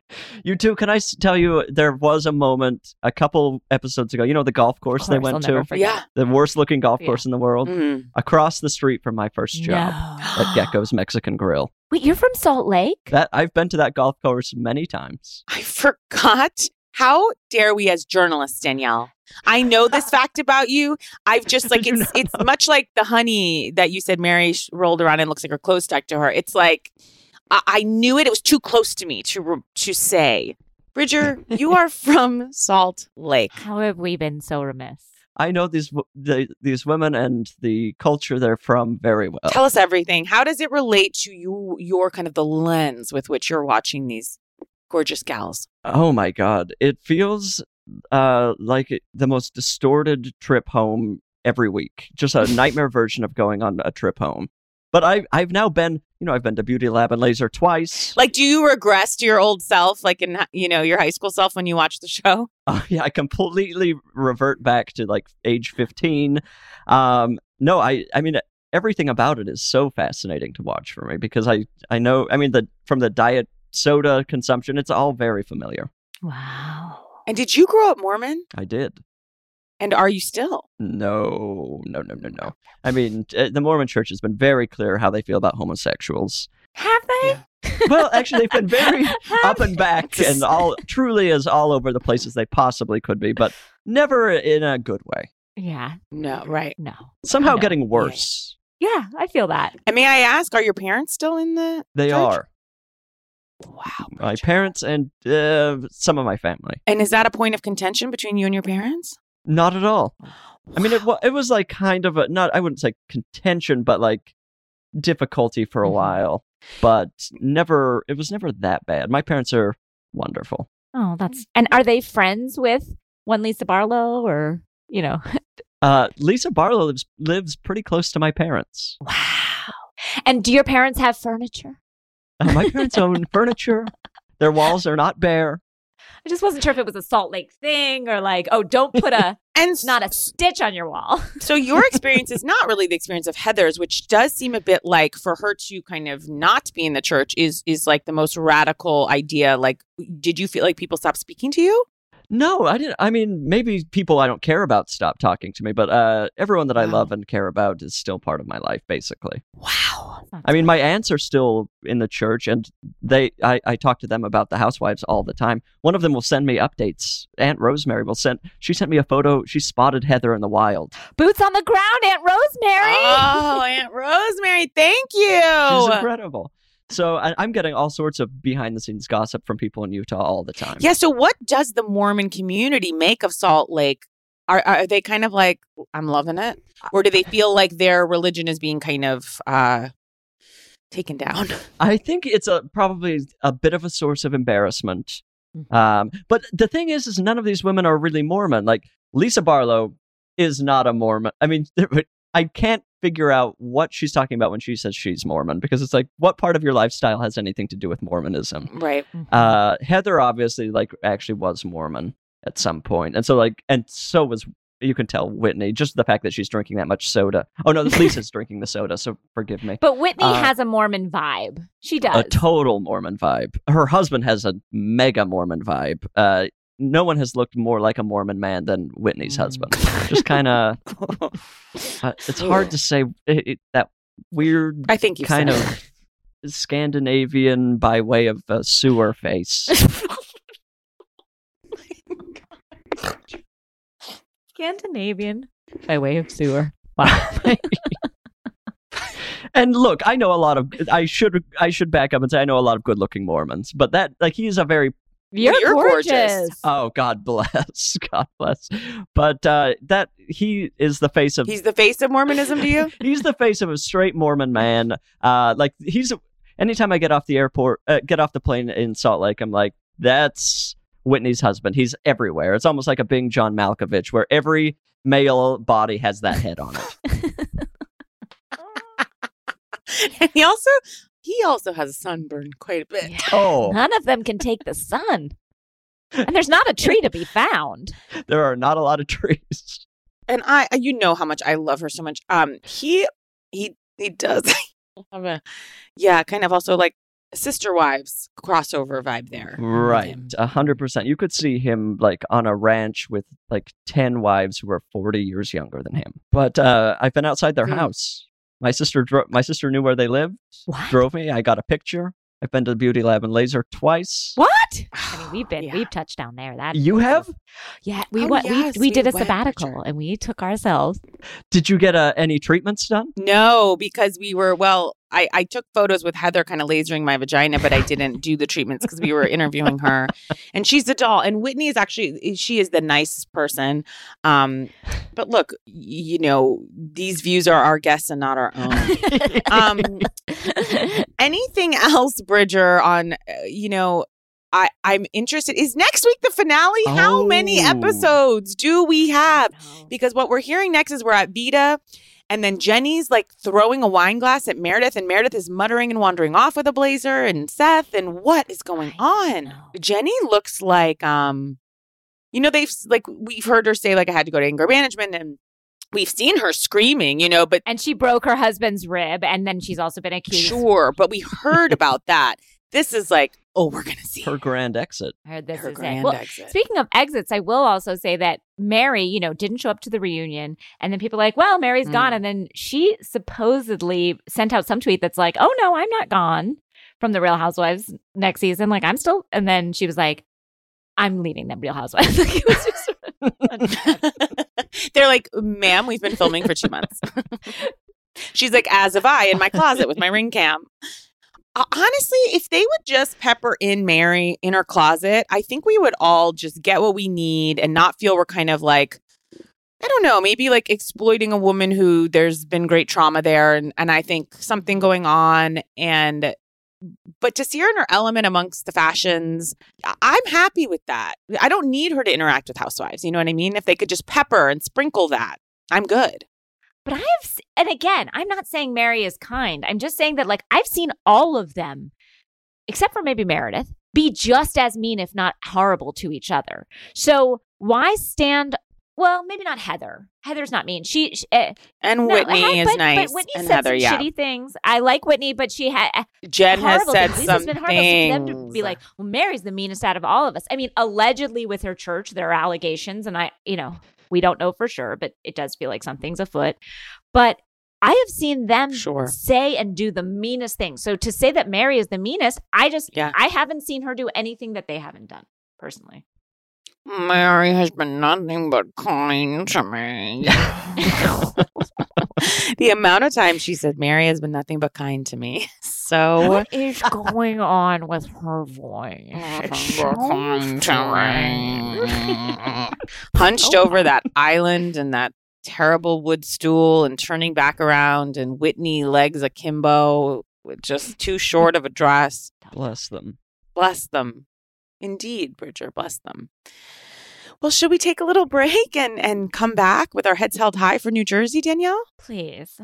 You two, can I s- tell you, there was a moment a couple episodes ago, you know, the golf course, Of they course, went I'll to? never forget. Yeah. The worst looking golf Yeah. course in the world? Mhm. Across the street from my first job No. at Gecko's Mexican Grill. Wait, you're from Salt Lake? That I've been to that golf course many times. I forgot. How dare we as journalists, Danielle? I know this fact about you. I've just like Did you it's not it's much like the honey that you said Mary sh- rolled around and looks like her clothes stuck to her. It's like I, I knew it. It was too close to me to re- to say. Bridger, you are from Salt Lake. How have we been so remiss? I know these w- the, these women and the culture they're from very well. Tell us everything. How does it relate to you? Your kind of the lens with which you're watching these gorgeous gals. Oh my God. It feels uh, like it, the most distorted trip home every week. Just a nightmare version of going on a trip home. But I, I've now been, you know, I've been to Beauty Lab and Laser twice. Like, do you regress to your old self, like in you know your high school self when you watch the show? Uh, yeah, I completely revert back to like age fifteen. Um, no, I, I mean, everything about it is so fascinating to watch for me because I, I know, I mean, the from the diet soda consumption, it's all very familiar. Wow. And did you grow up Mormon? I did. And are you still? No, no, no, no, no. I mean, uh, the Mormon Church has been very clear how they feel about homosexuals. Have they? Yeah. Well, actually, they've been very Have up and back and all truly as all over the places they possibly could be, but never in a good way. Yeah. No, right. No. Somehow know. getting worse. Yeah, I feel that. And may I ask, are your parents still in the They church? are. Wow. My Bridger. parents and uh, some of my family. And is that a point of contention between you and your parents? Not at all. I mean, it, wa- it was like kind of a, not, I wouldn't say contention, but like difficulty for a Mhm. while, but never, it was never that bad. My parents are wonderful. Oh, that's. And are they friends with one Lisa Barlow or, you know? Uh, Lisa Barlow lives, lives pretty close to my parents. Wow. And do your parents have furniture? Uh, my parents own furniture. Their walls are not bare. I just wasn't sure if it was a Salt Lake thing or like, oh, don't put a And not a stitch on your wall. so your experience is not really the experience of Heather's, which does seem a bit like for her to kind of not be in the church is is like the most radical idea. Like, did you feel like people stopped speaking to you? No, I didn't. I mean, maybe people I don't care about stop talking to me, but uh, everyone that I Wow. love and care about is still part of my life, basically. Wow. I mean, my aunts are still in the church, and they I, I talk to them about the housewives all the time. One of them will send me updates. Aunt Rosemary will send. She sent me a photo. She spotted Heather in the wild. Boots on the ground, Aunt Rosemary. Oh, Aunt Rosemary, thank you. She's incredible. So I, I'm getting all sorts of behind the scenes gossip from people in Utah all the time. Yeah. So, what does the Mormon community make of Salt Lake? Are are they kind of like, I'm loving it, or do they feel like their religion is being kind of uh, taken down? I think it's a probably a bit of a source of embarrassment. Um, but the thing is, is none of these women are really Mormon. Like Lisa Barlow is not a Mormon. I mean, I can't figure out what she's talking about when she says she's Mormon, because it's like, what part of your lifestyle has anything to do with Mormonism? Right. Uh, Heather obviously like actually was Mormon at some point, and so like, and so was, you can tell, Whitney. Just the fact that she's drinking that much soda. Oh no, Lisa's drinking the soda, so forgive me. But Whitney Uh, has a Mormon vibe. She does. A total Mormon vibe. Her husband has a mega Mormon vibe. Uh, no one has looked more like a Mormon man than Whitney's husband. Just kind of, uh, it's hard to say it, it, that weird I think you kind said of Scandinavian by way of a sewer face. Scandinavian by way of sewer. Wow. And look, I know a lot of. I should I should back up and say I know a lot of good-looking Mormons, but that like he is a very. You're, You're gorgeous. gorgeous. Oh, God bless, God bless. But uh, that he is the face of. he's the face of Mormonism to you. He's the face of a straight Mormon man. Uh, like he's. Anytime I get off the airport, uh, get off the plane in Salt Lake, I'm like, that's Whitney's husband. He's everywhere. It's almost like a Bing John Malkovich, where every male body has that head on it. And he also he also has a sunburn quite a bit. Yeah. Oh, None of them can take the sun. And there's not a tree to be found. there are not a lot of trees. And I, you know how much I love her so much. Um, he he he does have a, yeah, kind of also like Sister Wives crossover vibe there. Right, a hundred percent. You could see him like on a ranch with like ten wives who are forty years younger than him. But uh, I've been outside their Hmm. house. My sister, dro- my sister knew where they lived. What? Drove me. I got a picture. I've been to the Beauty Lab and Laser twice. What? I mean, we've been Yeah. we've touched down there. That You have? yeah, we Oh, went. yes, we we we did a went, sabbatical Richard. and we took ourselves. Did you get uh, any treatments done? No, because we were, well, I, I took photos with Heather kind of lasering my vagina, but I didn't do the treatments because we were interviewing her. And she's a doll. And Whitney is actually, she is the nicest person. Um, but look, y- you know, these views are our guests and not our own. Um, anything else, Bridger, on, uh, you know, I, I'm interested. Is next week the finale? How many Oh. episodes do we have? Because what we're hearing next is we're at Vita, and then Jenny's like throwing a wine glass at Meredith, and Meredith is muttering and wandering off with a blazer and Seth. And what is going on? know. Jenny looks like, um, you know, they've like we've heard her say like I had to go to anger management, and we've seen her screaming, you know, but And she broke her husband's rib, and then she's also been accused. sure, but we heard about that. This is like, oh, we're gonna see Her grand exit. I heard this her is it. grand Well, exit. speaking of exits, I will also say that Mary, you know, didn't show up to the reunion, and then people are like, "Well, Mary's Mm. gone," and then she supposedly sent out some tweet that's like, "Oh no, I'm not gone from the Real Housewives next season. Like, I'm still." And then she was like, "I'm leaving the Real Housewives." Like, it was just They're like, ma'am, we've been filming for two months. She's like, as have I, in my closet with my ring cam. Uh, honestly, if they would just pepper in Mary in her closet, I think we would all just get what we need and not feel we're kind of like, I don't know, maybe like exploiting a woman who there's been great trauma there. And, and I think something going on. And, but to see her in her element amongst the fashions, I- I'm happy with that. I don't need her to interact with housewives. You know what I mean? If they could just pepper and sprinkle that, I'm good. But I have, s- and again, I'm not saying Mary is kind. I'm just saying that, like, I've seen all of them, except for maybe Meredith, be just as mean, if not horrible, to each other. So why stand? Well, maybe not Heather. Heather's not mean. She, she uh, And no, Whitney I- is but, nice. But Whitney and said Heather, some yeah. shitty things. I like Whitney, but she had uh, Jen has horrible said things. some Lisa's been horrible. So for them to things. be like, well, Mary's the meanest out of all of us. I mean, allegedly with her church, there are allegations, and I, you know, we don't know for sure, but it does feel like something's afoot. But I have seen them Sure. say and do the meanest things. So to say that Mary is the meanest, I just, Yeah. I haven't seen her do anything that they haven't done personally. Mary has been nothing but kind to me. The amount of time she said Mary has been nothing but kind to me. So What is going on with her voice? It's so kind to strange. me. Hunched over that island and that terrible wood stool and turning back around, and Whitney legs akimbo with just too short of a dress. Bless them. Bless them. Indeed, Bridger, bless them. Well, should we take a little break and, and come back with our heads held high for New Jersey, Danielle? Please.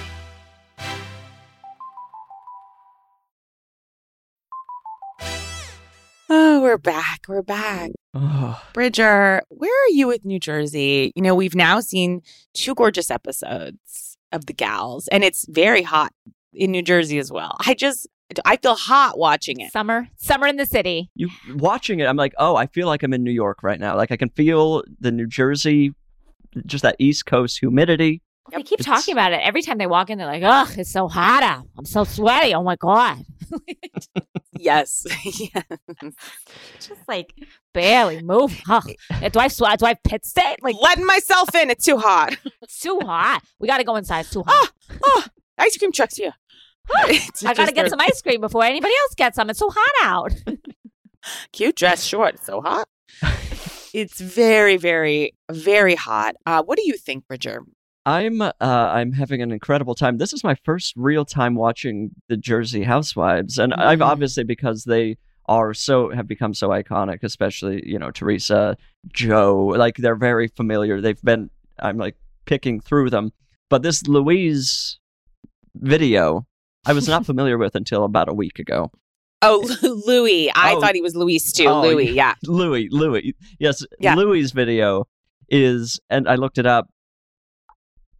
Oh, we're back. We're back. Oh, Bridger, where are you with New Jersey? You know, we've now seen two gorgeous episodes of The Gals, and it's very hot in New Jersey as well. I just, I feel hot watching it. Summer, summer in the city. you watching it, I'm like, oh, I feel like I'm in New York right now. Like I can feel the New Jersey, just that East Coast humidity. They keep It's- talking about it. Every time they walk in, they're like, ugh, it's so hot out. I'm so sweaty. Oh my God. Yes. yes. Just like barely move. Ugh. Do I sweat? Do I have pit state? Like, Letting myself in. It's too hot. it's too hot. We got to go inside. It's too hot. Oh, ice cream truck's here. It's I got to just get their some ice cream before anybody else gets some. It's so hot out. Cute dress, short. It's so hot. It's very, very, very hot. Uh, what do you think, Bridger? I'm uh, I'm having an incredible time. This is my first real time watching the Jersey Housewives, and I've Mhm. obviously because they are so have become so iconic, especially you know Teresa, Joe, like they're very familiar. They've been I'm like picking through them, but this Louise video I was not familiar with until about a week ago. Oh, Louis. I Oh. thought he was Luis too. Oh, Louis, yeah. Louis, Louis, yes, Yeah. Louis' video is, and I looked it up.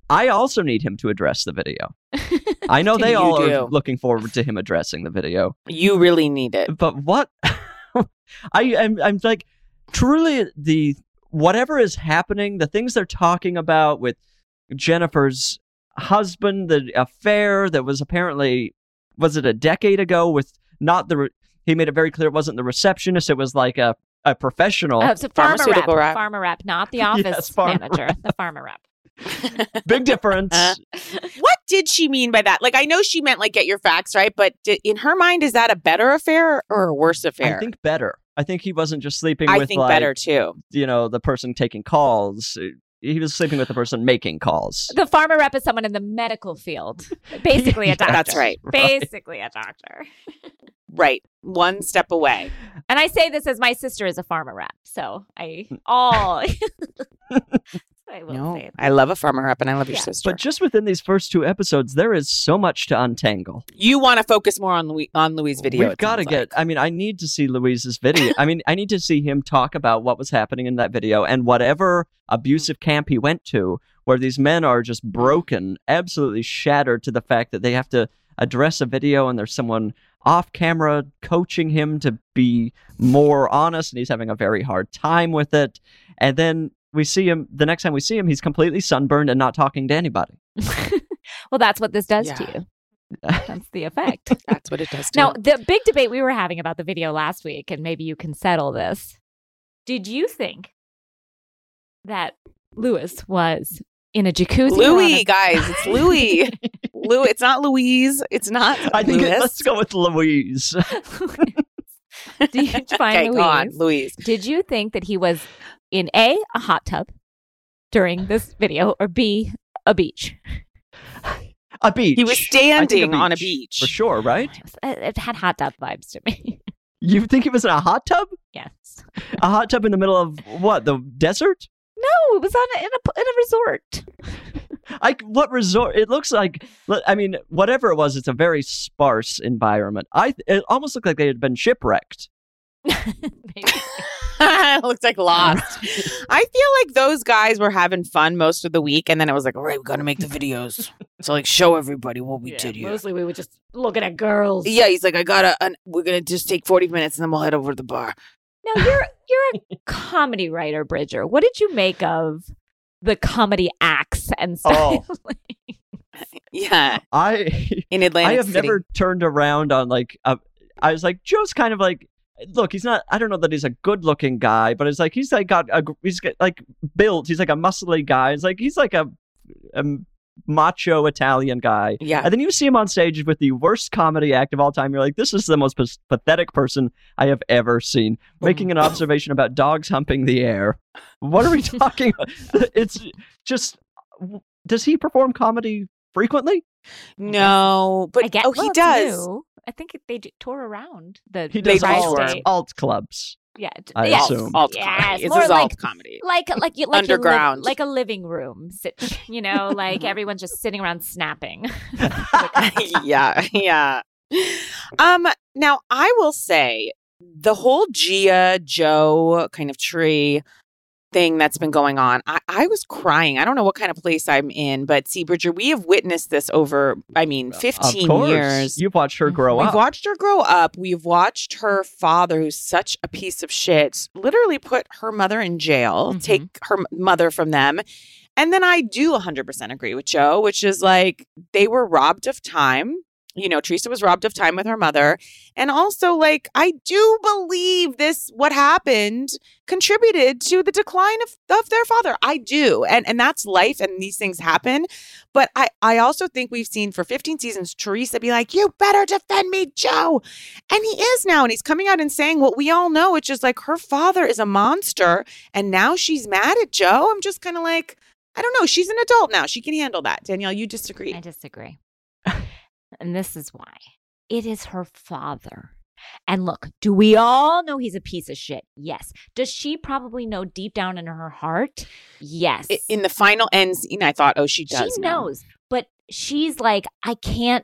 I also need him to address the video. I know they You all do. are looking forward to him addressing the video. You really need it. But what I am I'm like truly the whatever is happening, the things they're talking about with Jennifer's husband, the affair that was apparently was it a decade ago with not the re- he made it very clear it wasn't the receptionist, it was like a a professional. Oh, it's a farmer rep, Pharmaceutical rep. farmer rep, not the office Yes, farmer manager, the farmer rep. Big difference. Uh, what did she mean by that? Like, I know she meant like get your facts right, but di- in her mind, is that a better affair or a worse affair? I think better. I think he wasn't just sleeping I with think like, better too. you know, the person taking calls. He was sleeping with the person making calls. The farmer rep is someone in the medical field, basically a doctor. That's right. Basically a doctor. Right. One step away. And I say this as my sister is a farmer rep, so I all I will No, say. I love a farmer rep and I love your Yeah. sister. But just within these first two episodes, there is so much to untangle. You want to focus more on Louis, on Louis' video. We've it got to sounds get, like. I mean, I need to see Louise's video. I mean, I need to see him talk about what was happening in that video and whatever abusive camp he went to, where these men are just broken, absolutely shattered to the fact that they have to address a video and there's someone off camera coaching him to be more honest and he's having a very hard time with it. And then we see him, the next time we see him, he's completely sunburned and not talking to anybody. Well, that's what this does Yeah. to you. That's the effect. That's what it does to Now, him. the big debate we were having about the video last week, and maybe you can settle this. Did you think that Louis was in a jacuzzi? or on Louis, a- guys. It's Louis. Louis. It's not Louise. It's not I think Louis. let's go with Louise. Did you find Okay, Louise? go on. Louise. Did you think that he was in A, a hot tub during this video, or B, a beach? A beach. He was I think standing on a beach. For sure, right? It it had hot tub vibes to me. You think he was in a hot tub? Yes. A hot tub in the middle of what? The desert? No, it was on a, in a in a resort. Like what resort? It looks like. I mean, whatever it was, it's a very sparse environment. I. It almost looked like they had been shipwrecked. Maybe. It looked like Lost. I feel like those guys were having fun most of the week, and then it was like, all right, we got to make the videos. So like, show everybody what we Yeah, did here. mostly we were just looking at girls. Yeah, he's like, I gotta. Uh, we're gonna just take forty minutes, and then we'll head over to the bar. Now you're you're a comedy writer, Bridger. What did you make of the comedy acts and stuff? Yeah, I. in Atlantic I have City. never turned around on like. A, I was like, Joe's kind of like. Look, he's not. I don't know that he's a good-looking guy, but it's like he's like got a. He's got, like built. He's like a muscly guy. It's like he's like a, a macho Italian guy. Yeah. And then you see him on stage with the worst comedy act of all time. You're like, this is the most p- pathetic person I have ever seen. Making an observation about dogs humping the air. What are we talking about? It's just. Does he perform comedy frequently? No, but I get, oh, well, he it's does. new. I think they d- tour around the He They does the tour. alt, tri-state. alt clubs. Yeah, d- I yes. assume. Alt Yes, comedy. It's more his like alt comedy. like like you like you live- Underground. like a living room, sit, you know, like everyone's just sitting around snapping. yeah, yeah. Um. Now, I will say the whole Gia Joe kind of tree thing that's been going on. I, I was crying. I don't know what kind of place I'm in, but see, Bridger, we have witnessed this over. I mean, fifteen of course. years. You've watched her grow We've up. watched her grow up. We've watched her father, who's such a piece of shit, literally put her mother in jail, Mhm. take her m- mother from them. And then I do one hundred percent agree with Joe, which is like they were robbed of time. You know, Teresa was robbed of time with her mother. And also, like, I do believe this, what happened, contributed to the decline of, of their father. I do. And and that's life and these things happen. But I, I also think we've seen for fifteen seasons, Teresa be like, you better defend me, Joe. And he is now. And he's coming out and saying what we all know, which is like her father is a monster. And now she's mad at Joe. I'm just kind of like, I don't know. She's an adult now. She can handle that. Danielle, you disagree. I disagree. And this is why. It is her father. And look, do we all know he's a piece of shit? Yes. Does she probably know deep down in her heart? Yes. I- In the final end scene, I thought, oh, she does She know. knows. But she's like, I can't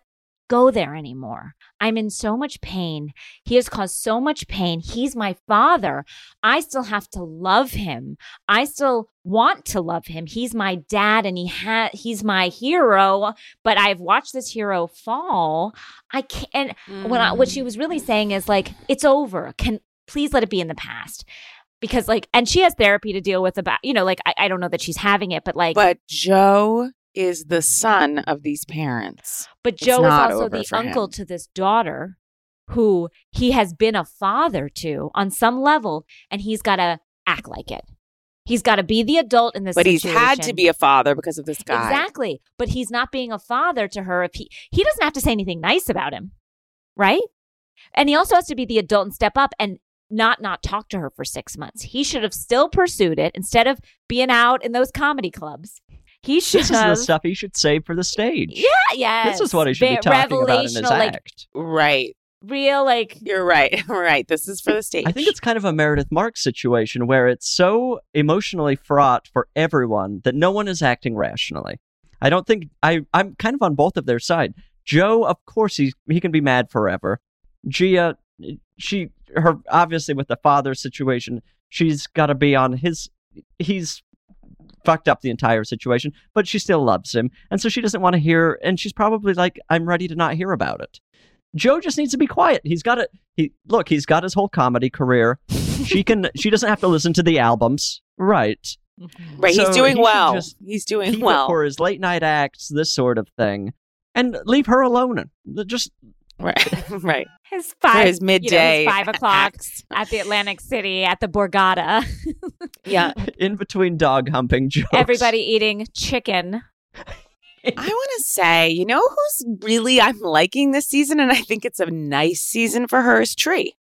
go there anymore. I'm in so much pain. He has caused so much pain. He's my father. I still have to love him. I still want to love him. He's my dad and he ha- he's my hero, but I've watched this hero fall. I can't, and mm. when I, what she was really saying is like, it's over. Can please let it be in the past. Because like, and she has therapy to deal with about, you know, like, I, I don't know that she's having it, but like. But Joe is the son of these parents. But Joe is also the uncle him. to this daughter who he has been a father to on some level, and he's got to act like it. He's got to be the adult in this but situation. But he's had to be a father because of this guy. Exactly. But he's not being a father to her if he, he doesn't have to say anything nice about him, right? And he also has to be the adult and step up and not not talk to her for six months. He should have still pursued it instead of being out in those comedy clubs. He should This have. is the stuff he should save for the stage. Yeah, yes. This is what he should be talking about in his like, act. Right. Real, like. You're right. Right. This is for the stage. I think it's kind of a Meredith Marks situation where it's so emotionally fraught for everyone that no one is acting rationally. I don't think I, I'm kind of on both of their side. Joe, of course, he, he can be mad forever. Gia, she, her, obviously with the father situation, she's got to be on his, he's fucked up the entire situation, but she still loves him. And so she doesn't want to hear, and she's probably like, I'm ready to not hear about it. Joe just needs to be quiet. He's got it. He look, he's got his whole comedy career. She can, she doesn't have to listen to the albums. Right. Right. So he's doing he well. Just he's doing keep well. It for his late night acts, this sort of thing. And leave her alone. Just right. Right. His five, for his midday you know, his five o'clock acts. at the Atlantic City at the Borgata. Yeah. In between dog humping jokes. Everybody eating chicken. I want to say, you know who's really I'm liking this season, and I think it's a nice season for her, is Tree.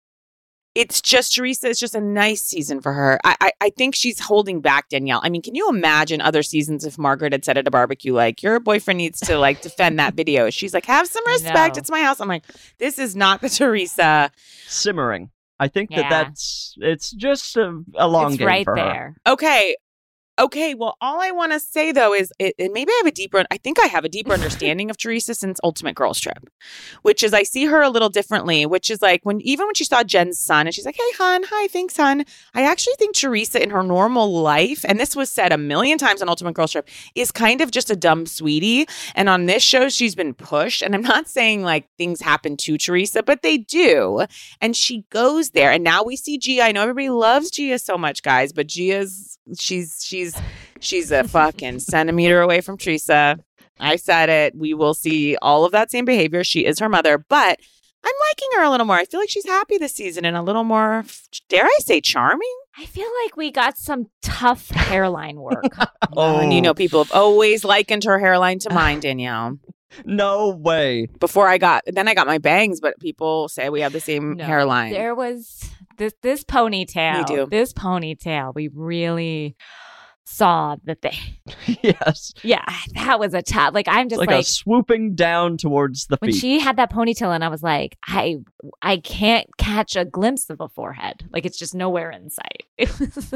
It's just, Teresa, it's just a nice season for her. I, I I think she's holding back Danielle. I mean, can you imagine other seasons if Margaret had said at a barbecue, like, your boyfriend needs to, like, defend that video? She's like, have some respect. No. It's my house. I'm like, this is not the Teresa. Simmering. I think Yeah. that that's, it's just a, a long It's game right for her. there. Okay. Okay, well, all I want to say, though, is it, and maybe I have a deeper, I think I have a deeper understanding of Teresa since Ultimate Girls Trip, which is I see her a little differently, which is like when, even when she saw Jen's son and she's like, hey, hon, hi, thanks, hon. I actually think Teresa in her normal life, and this was said a million times on Ultimate Girls Trip, is kind of just a dumb sweetie. And on this show, she's been pushed. And I'm not saying like things happen to Teresa, but they do. And she goes there. And now we see Gia. I know everybody loves Gia so much, guys, but Gia's, she's, she's, She's a fucking centimeter away from Teresa. I said it. We will see all of that same behavior. She is her mother, but I'm liking her a little more. I feel like she's happy this season and a little more, dare I say, charming. I feel like we got some tough hairline work. Oh, and you know, people have always likened her hairline to mine, Danielle. No way. Before I got, then I got my bangs, but people say we have the same No, hairline. There was this this ponytail. We do. This ponytail. We really saw that they. Yes. Yeah, that was a tough. Like I'm just Like, like, a swooping down towards the when feet. she had that ponytail, and I was like, I I can't catch a glimpse of a forehead. Like it's just nowhere in sight. It was.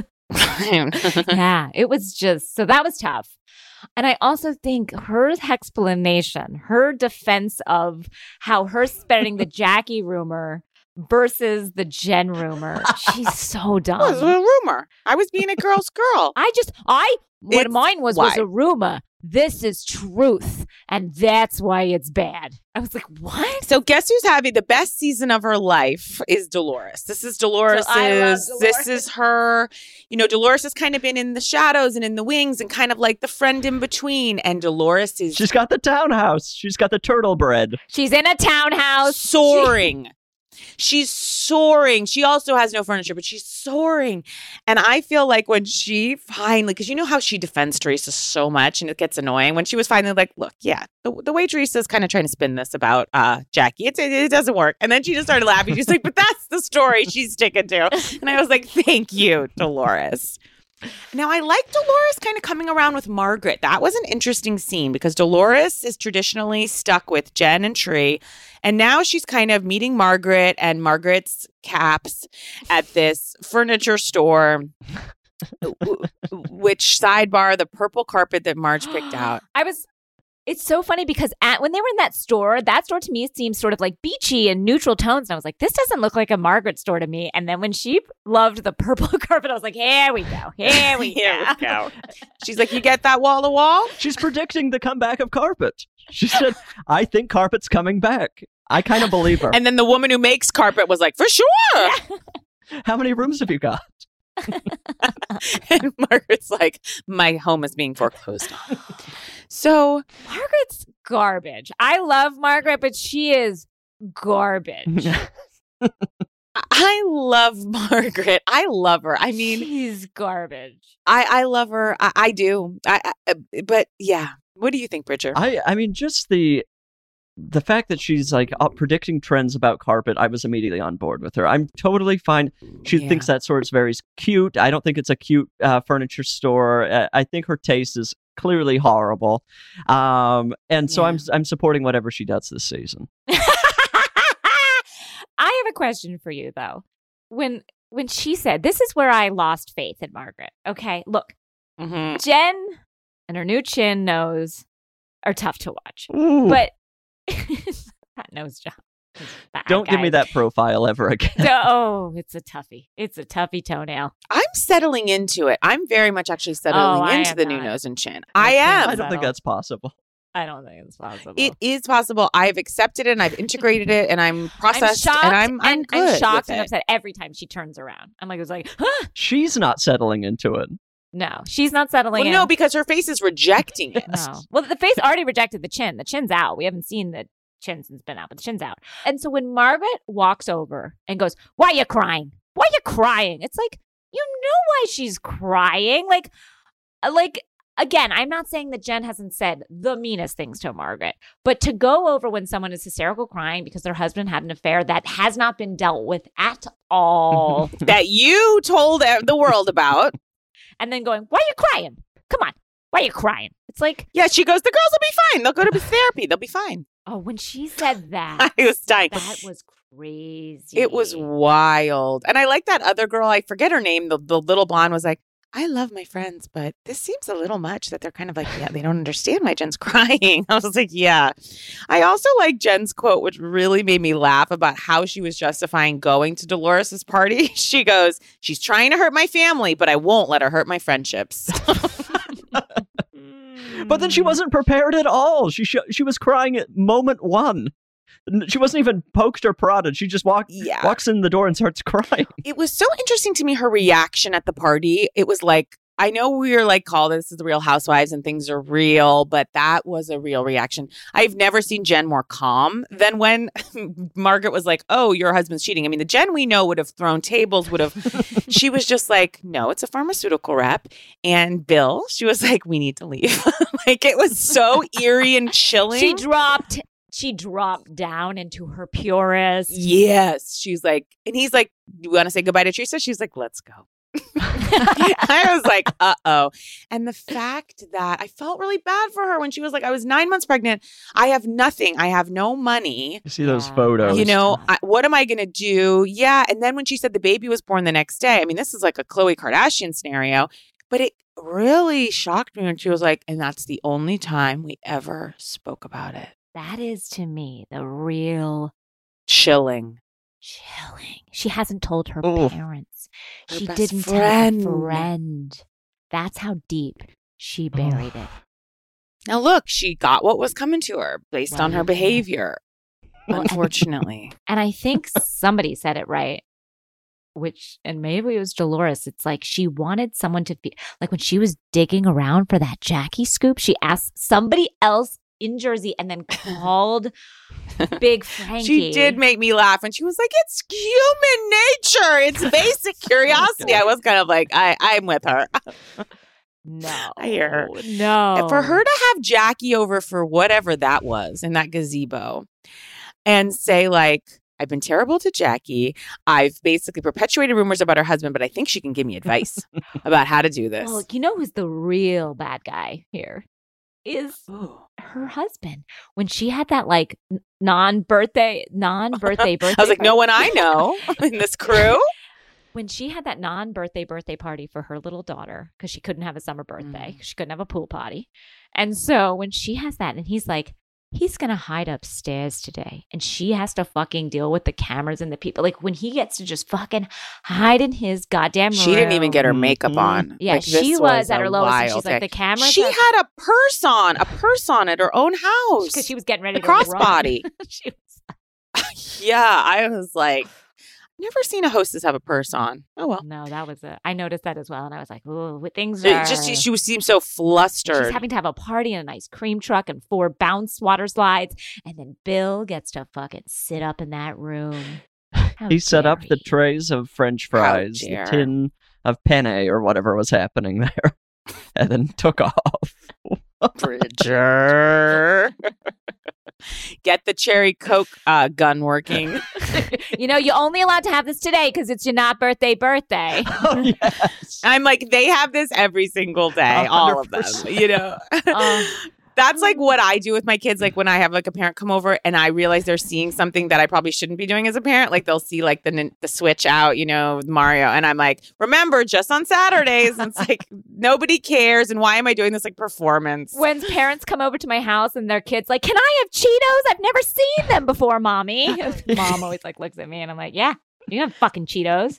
Yeah, it was just so that was tough. And I also think her explanation, her defense of how her spreading the Jackie rumor versus the Jen rumor, she's so dumb. It was a rumor. I was being a girl's girl. I just, I, what It's mine was, was why? a rumor. This is truth. And that's why it's bad. I was like, what? So guess who's having the best season of her life is Dolores. This is Dolores's. So I love Dolores. This is her. You know, Dolores has kind of been in the shadows and in the wings and kind of like the friend in between. And Dolores is She's got the townhouse. She's got the turtle bread. She's in a townhouse. soaring. She's soaring. She also has no furniture, but she's soaring. And I feel like when she finally, because you know how she defends Teresa so much and it gets annoying. When she was finally like, look, yeah, the, the way Teresa's kind of trying to spin this about uh, Jackie, it's, it, it doesn't work. And then she just started laughing. She's like, but that's the story she's sticking to. And I was like, thank you, Dolores. Now, I like Dolores kind of coming around with Margaret. That was an interesting scene because Dolores is traditionally stuck with Jen and Tree. And now she's kind of meeting Margaret and Margaret's caps at this furniture store, which sidebar, the purple carpet that Marge picked out. I was, It's so funny because at, when they were in that store, that store to me seemed sort of like beachy and neutral tones. And I was like, this doesn't look like a Margaret store to me. And then when she loved the purple carpet, I was like, here we go. Here we Here go. we go. She's like, you get that wall to wall? She's predicting the comeback of carpet. She said, I think carpet's coming back. I kind of believe her. And then the woman who makes carpet was like, for sure. How many rooms have you got? And Margaret's like, my home is being foreclosed on. So Margaret's garbage. I love Margaret, but she is garbage. I love Margaret. I love her. I mean, she's garbage. I, I love her. I, I do. I, I but yeah. What do you think, Bridger? I I mean, just the the fact that she's like uh, predicting trends about carpet, I was immediately on board with her. I'm totally fine. She Yeah. thinks that store's very cute. I don't think it's a cute uh, furniture store. Uh, I think her taste is clearly horrible. Um, and so Yeah. I'm I'm supporting whatever she does this season. I have a question for you though. When when she said, this is where I lost faith in Margaret. Okay, look, Mm-hmm. Jen and her new chin nose are tough to watch. Ooh, But that nose job. is bad, don't give me guys. that profile ever again. Oh, it's a toughie. It's a toughie toenail. I'm settling into it. I'm very much actually settling Oh, I into am the new not. nose and chin. I can't am. I don't think settle. that's possible. I don't think it's possible. It is possible. I've accepted it and I've integrated it and I'm I'm processed shocked and I'm I'm and, good. I'm shocked with and it. upset every time she turns around. I'm like, it was like, huh? She's not settling into it. No, she's not settling Well, in. no, because her face is rejecting it. No. Well, the face already rejected the chin. The chin's out. We haven't seen the chin since it's been out, but the chin's out. And so when Margaret walks over and goes, why are you crying? Why are you crying? It's like, you know why she's crying. Like, uh, like again, I'm not saying that Jen hasn't said the meanest things to Margaret, but to go over when someone is hysterical crying because their husband had an affair that has not been dealt with at all, That you told the world about. and then going, why are you crying? Come on. Why are you crying? It's like, Yeah, she goes, the girls will be fine. They'll go to therapy. They'll be fine. oh, when she said that, I was dying. that was crazy. It was wild. And I like that other girl. I forget her name. The, the little blonde was like, I love my friends, but this seems a little much that they're kind of like, yeah, they don't understand why Jen's crying. I was like, yeah. I also like Jen's quote, which really made me laugh about how she was justifying going to Dolores's party. She goes, she's trying to hurt my family, but I won't let her hurt my friendships. But then she wasn't prepared at all. She sh- she was crying at moment one. She wasn't even poked or prodded. She just walked Yeah. walks in the door and starts crying. It was so interesting to me, her reaction at the party. It was like, I know we are like, called this is the Real Housewives and things are real, but that was a real reaction. I've never seen Jen more calm than when Margaret was like, oh, your husband's cheating. I mean, the Jen we know would have thrown tables, would have, she was just like, no, it's a pharmaceutical rep. And Bill, she was like, we need to leave. Like, it was so eerie and chilling. She dropped. She dropped down into her purest. Yes. She's like, and he's like, you want to say goodbye to Teresa? She's like, let's go. I was like, uh oh. And the fact that I felt really bad for her when she was like, I was nine months pregnant. I have nothing. I have no money. You see those Yeah. photos. You know, I, what am I going to do? Yeah. And then when she said the baby was born the next day, I mean, this is like a Khloe Kardashian scenario, but it really shocked me when she was like, and that's the only time we ever spoke about it. That is to me the real Chilling. chilling. She hasn't told her Oof. parents. Her she best didn't friend. tell her friend. That's how deep she buried it. Now, look, she got what was coming to her based Well, on her yeah. behavior, Well, and- unfortunately. And I think somebody said it right, which, and maybe it was Dolores. It's like she wanted someone to feel like when she was digging around for that Jackie scoop, she asked somebody else in Jersey and then called Big Frankie. She did make me laugh when she was like, it's human nature. It's basic curiosity. I was kind of like, I, I'm with her. No. I hear her. No. For her to have Jackie over for whatever that was in that gazebo and say, like, I've been terrible to Jackie. I've basically perpetuated rumors about her husband, but I think she can give me advice about how to do this. Well, you know who's the real bad guy here? Is Ooh. her husband. When she had that like non-birthday, non-birthday birthday. I was like, no party- one I know in this crew. When she had that non-birthday birthday party for her little daughter, because she couldn't have a summer birthday, Mm. she couldn't have a pool party. And so when she has that, and he's like, he's going to hide upstairs today. And she has to fucking deal with the cameras and the people. Like when he gets to just fucking hide in his goddamn room. She didn't even get her Mhm. makeup on. Yeah, Like, this she was, at a her lowest. And she's wild like, day. the cameras. She had a purse on, a purse on at her own house. Because she was getting ready a to run. crossbody. She was Yeah, I was like, never seen a hostess have a purse on. Oh well. No, that was a. I noticed that as well, and I was like, "Ooh, things It are." just she, she seemed so flustered. She's having to have a party in a nice cream truck and four bounce water slides, and then Bill gets to fucking sit up in that room. How He set dare up the he. trays of French fries, the dare. tin of penne or whatever was happening there, and then took off. Bridger. Get the cherry Coke uh, gun working. You know, you're only allowed to have this today because it's your not birthday birthday. Oh, yes. I'm like, they have this every single day, all of them. one hundred percent. You know, Uh, that's like what I do with my kids. Like when I have like a parent come over and I realize they're seeing something that I probably shouldn't be doing as a parent. Like they'll see like the nin- the Switch out, you know, with Mario, and I'm like, remember, just on Saturdays. And it's like nobody cares, and why am I doing this like performance? When parents come over to my house and their kids like, "Can I have Cheetos? I've never seen them before, mommy." Mom always like looks at me and I'm like, "Yeah, you have fucking Cheetos."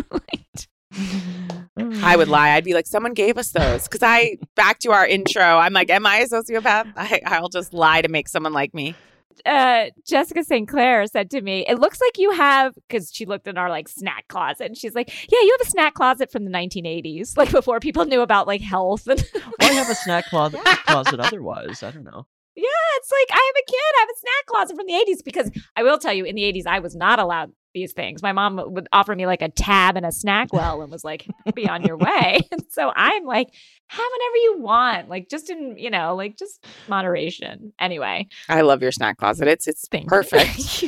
I would lie. I'd be like, someone gave us those. Because I, back to our intro, I'm like, am I a sociopath? I, I'll just lie to make someone like me. uh, Jessica Saint Clair said to me, "It looks like you have," because she looked in our like snack closet, and she's like, "Yeah, you have a snack closet from the nineteen eighties, like before people knew about like health." And Why have a snack closet, closet otherwise? I don't know. yeah, it's like I have a kid, I have a snack closet from the eighties, because I will tell you, in the eighties, I was not allowed these things. My mom would offer me like a tab and a snack well and was like, "Be on your way." And so I'm like, have whatever you want, like just in, you know, like just moderation. Anyway, I love your snack closet. It's it's thank you. perfect.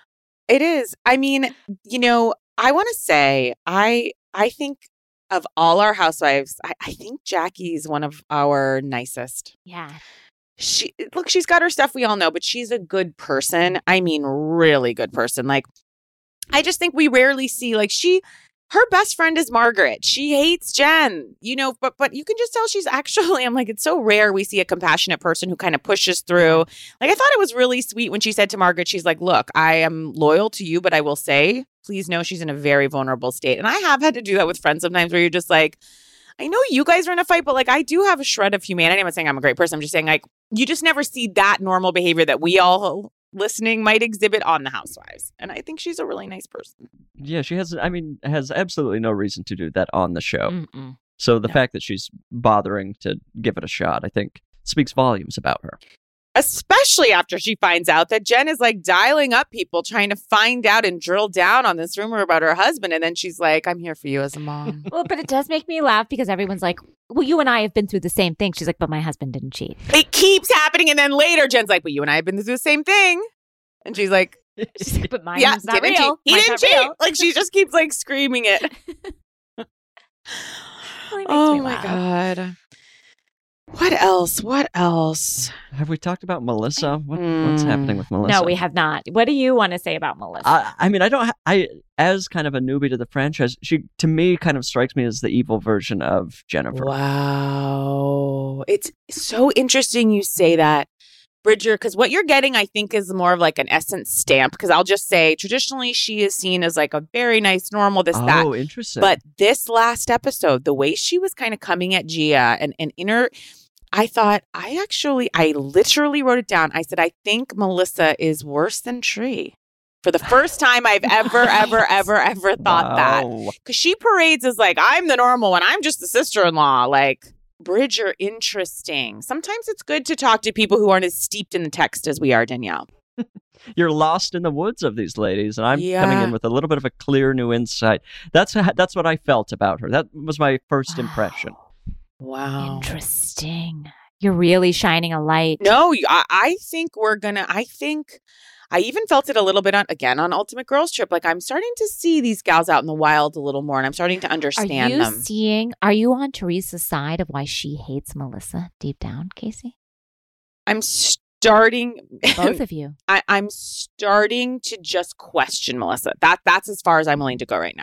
It is. I mean, you know, I want to say, I I think of all our housewives, I, I think Jackie's one of our nicest. Yeah. She look, she's got her stuff we all know, but she's a good person. I mean, really good person. Like, I just think we rarely see like she. Her best friend is Margaret. She hates Jen, you know, but but you can just tell she's actually, I'm like, it's so rare we see a compassionate person who kind of pushes through. Like, I thought it was really sweet when she said to Margaret, she's like, look, I am loyal to you, but I will say, please know she's in a very vulnerable state. And I have had to do that with friends sometimes where you're just like, I know you guys are in a fight, but like, I do have a shred of humanity. I'm not saying I'm a great person. I'm just saying like, you just never see that normal behavior that we all listening might exhibit on The Housewives. And I think she's a really nice person. Yeah, she has, I mean, has absolutely no reason to do that on the show. Mm-mm. So the No. fact that she's bothering to give it a shot, I think, speaks volumes about her. Especially after she finds out that Jen is like dialing up people trying to find out and drill down on this rumor about her husband. And then she's like, I'm here for you as a mom. Well, but it does make me laugh because everyone's like, "Well, you and I have been through the same thing." She's like, "But my husband didn't cheat." It keeps happening. And then later, Jen's like, well, you and I have been through the same thing. And she's like, She's like, "But mine's yeah, not didn't real. cheat. He Mine's didn't not cheat. real." Like, she just keeps like screaming it. Really makes Oh me my laugh. God. What else? What else? Have we talked about Melissa? What, What's happening with Melissa? No, we have not. What do you want to say about Melissa? I, I mean, I don't. Ha- I as kind of a newbie to the franchise, she to me kind of strikes me as the evil version of Jennifer. Wow. It's so interesting you say that, Bridger, because what you're getting, I think, is more of like an essence stamp. Because I'll just say, traditionally, she is seen as like a very nice, normal, this, that. Oh, interesting. But this last episode, the way she was kind of coming at Gia and, and inner, I thought, I actually, I literally wrote it down. I said, I think Melissa is worse than Tree. For the first time I've ever, ever, ever, ever thought that. Wow. Because she parades as like, I'm the normal one. I'm just the sister-in-law. Like, Bridger, interesting. Sometimes it's good to talk to people who aren't as steeped in the text as we are, Danielle. You're lost in the woods of these ladies, and I'm Yeah. coming in with a little bit of a clear new insight. That's that's what I felt about her. That was my first impression. Wow. Interesting. You're really shining a light. No, I, I think we're gonna. I think I even felt it a little bit on again on Ultimate Girls Trip. Like I'm starting to see these gals out in the wild a little more, and I'm starting to Are understand you them. seeing, are you on Teresa's side of why she hates Melissa deep down, Casey? I'm starting. Both of you. I, I'm starting to just question Melissa. That that's as far as I'm willing to go right now.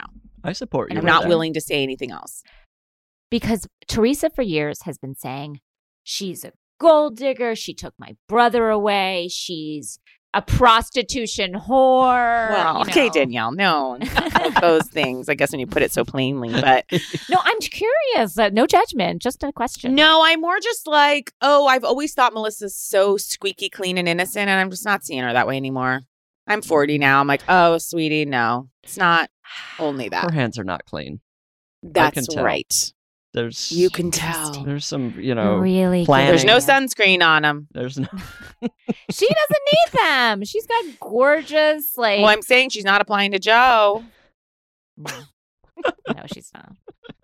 I support you. I'm with not that. willing to say anything else. Because Teresa for years has been saying she's a gold digger. She took my brother away. She's a prostitution whore. Well, you okay, know. Danielle, no, not those things. I guess when you put it so plainly, but No, I'm curious. Uh, no judgment, just a question. no, I'm more just like, oh, I've always thought Melissa's so squeaky clean and innocent, and I'm just not seeing her that way anymore. I'm forty now. I'm like, oh, sweetie, no, it's not only Her that. hands are not clean. That's tell. right. There's You can tell. There's some, you know, really? planning. There's no good. sunscreen on them. there's no. She doesn't need them. She's got gorgeous, like. Well, I'm saying she's not applying to Joe. no. no, she's not.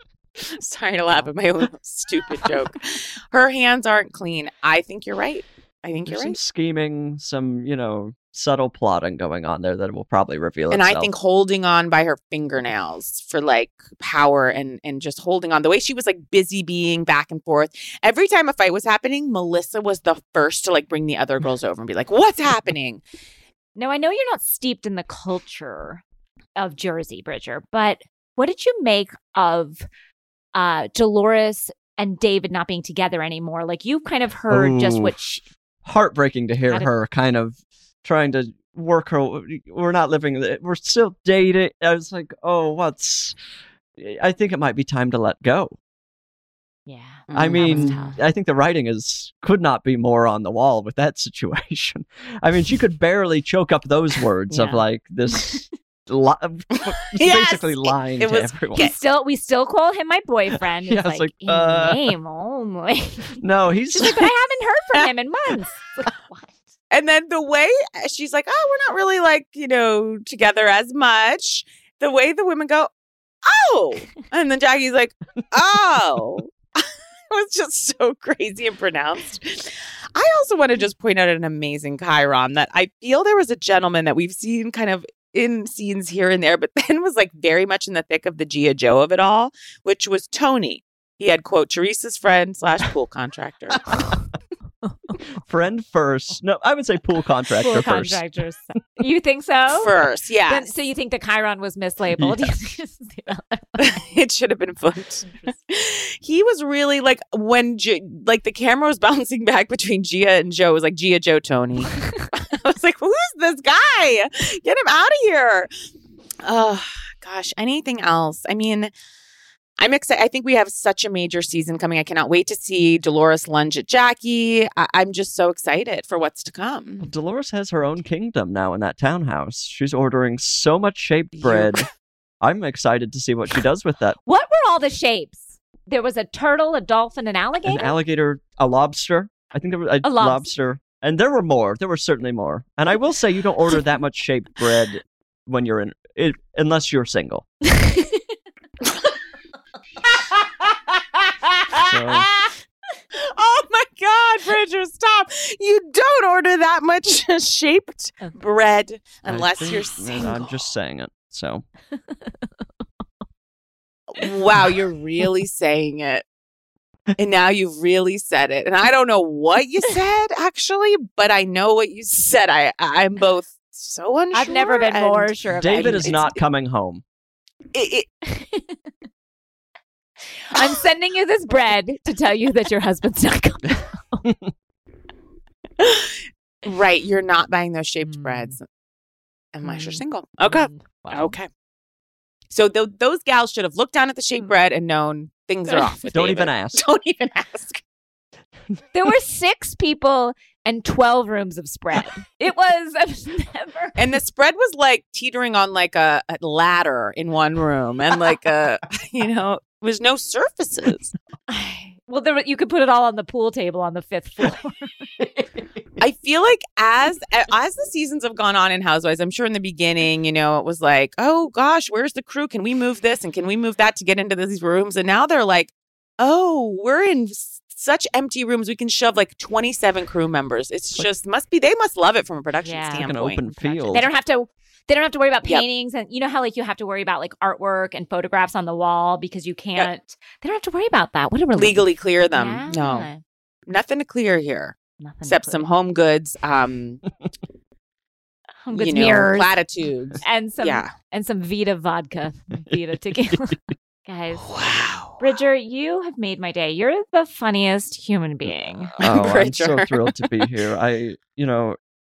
Sorry to laugh at my own stupid joke. Her hands aren't clean. I think you're right. I think There's you're some right. scheming, some, you know, subtle plotting going on there that will probably reveal And itself. I think holding on by her fingernails for like power and and just holding on. The way she was like busy being back and forth. Every time a fight was happening, Melissa was the first to like bring the other girls over and be like, "What's happening?" Now, I know you're not steeped in the culture of Jersey, Bridger, but what did you make of uh, Dolores and David not being together anymore? Like, you've kind of heard just Ooh. what she, Heartbreaking to hear How did- her kind of trying to work her. We're not living. We're still dating. I was like, oh, what's? I think it might be time to let go. yeah. I Mm, mean, that was tough. I think the writing is could not be more on the wall with that situation. I mean, she could barely choke up those words of Yeah. like this. Li- Yes! basically lying It to was- everyone. We still, we still call him my boyfriend. It's Yeah, like, it's like, in uh, name only. No, he's She's like, but I haven't heard from him in months. It's like, what? And then the way she's like, "Oh, we're not really like, you know, together as much." The way the women go, "Oh." And then Jackie's like, "Oh." It was just so crazy and pronounced. I also want to just point out an amazing Chiron that I feel there was a gentleman that we've seen kind of in scenes here and there, but then was like very much in the thick of the Gia Joe of it all, which was Tony. He had, quote, Teresa's friend slash pool contractor. friend first. No, I would say pool contractor Pool first. contractors. You think so? First, yeah. Then- so you think the Chiron was mislabeled? It should have been flipped. He was really like when G- like the camera was bouncing back between Gia and Joe. It was like Gia, Joe, Tony. I was like, who's this guy? Get him out of here. Oh gosh, anything else? I mean, I'm excited. I think we have such a major season coming. I cannot wait to see Dolores lunge at Jackie. I- I'm just so excited for what's to come. Dolores has her own kingdom now in that townhouse. She's ordering so much shaped bread. I'm excited to see what she does with that. What were all the shapes? There was a turtle, a dolphin, an alligator. An alligator, a lobster. I think there was a, A lobster. lobster. And there were more. There were certainly more. And I will say you don't order that much shaped bread when you're in, it, unless you're single. Oh my God, Bridger, stop. You don't order that much shaped bread unless I think- you're single. I'm just saying it. So Wow, you're really saying it. And now you've really said it. And I don't know what you said, actually, but I know what you said. I, I'm both so unsure. I've never been and more sure of David it. is not coming home. It, it, I'm sending you this bread to tell you that your husband's not coming. right, you're not buying those shaped Mm. breads unless you're Mm. single. Okay. Mm, wow. Okay. So th- those gals should have looked down at the shaped bread and known things are off with Don't David. even ask. Don't even ask. There were six people and twelve rooms of spread. It was I've never. And the spread was like teetering on like a, a ladder in one room and like a, you know, there's no surfaces. Well, there, you could put it all on the pool table on the fifth floor. I feel like as as the seasons have gone on in Housewives, I'm sure in the beginning, you know, it was like, oh gosh, where's the crew? Can we move this and can we move that to get into these rooms? And now they're like, oh, we're in s- such empty rooms. We can shove like twenty-seven crew members. It's just must be they must love it from a production Yeah. Like Like an standpoint. open field. They don't have to. They don't have to worry about Yep. paintings, and you know how like you have to worry about like artwork and photographs on the wall because you can't. They don't have to worry about that. What a relief. Legally clear them. Yeah. No, nothing to clear here Nothing except to some put- home goods. Um, Oh Home Goods you know, mirrors. platitudes. and some Yeah. and some Vita vodka, Vita tequila. Guys, Wow. Bridger, you have made my day. You're the funniest human being. Oh, I'm so Bridger. thrilled to be here. I, you know,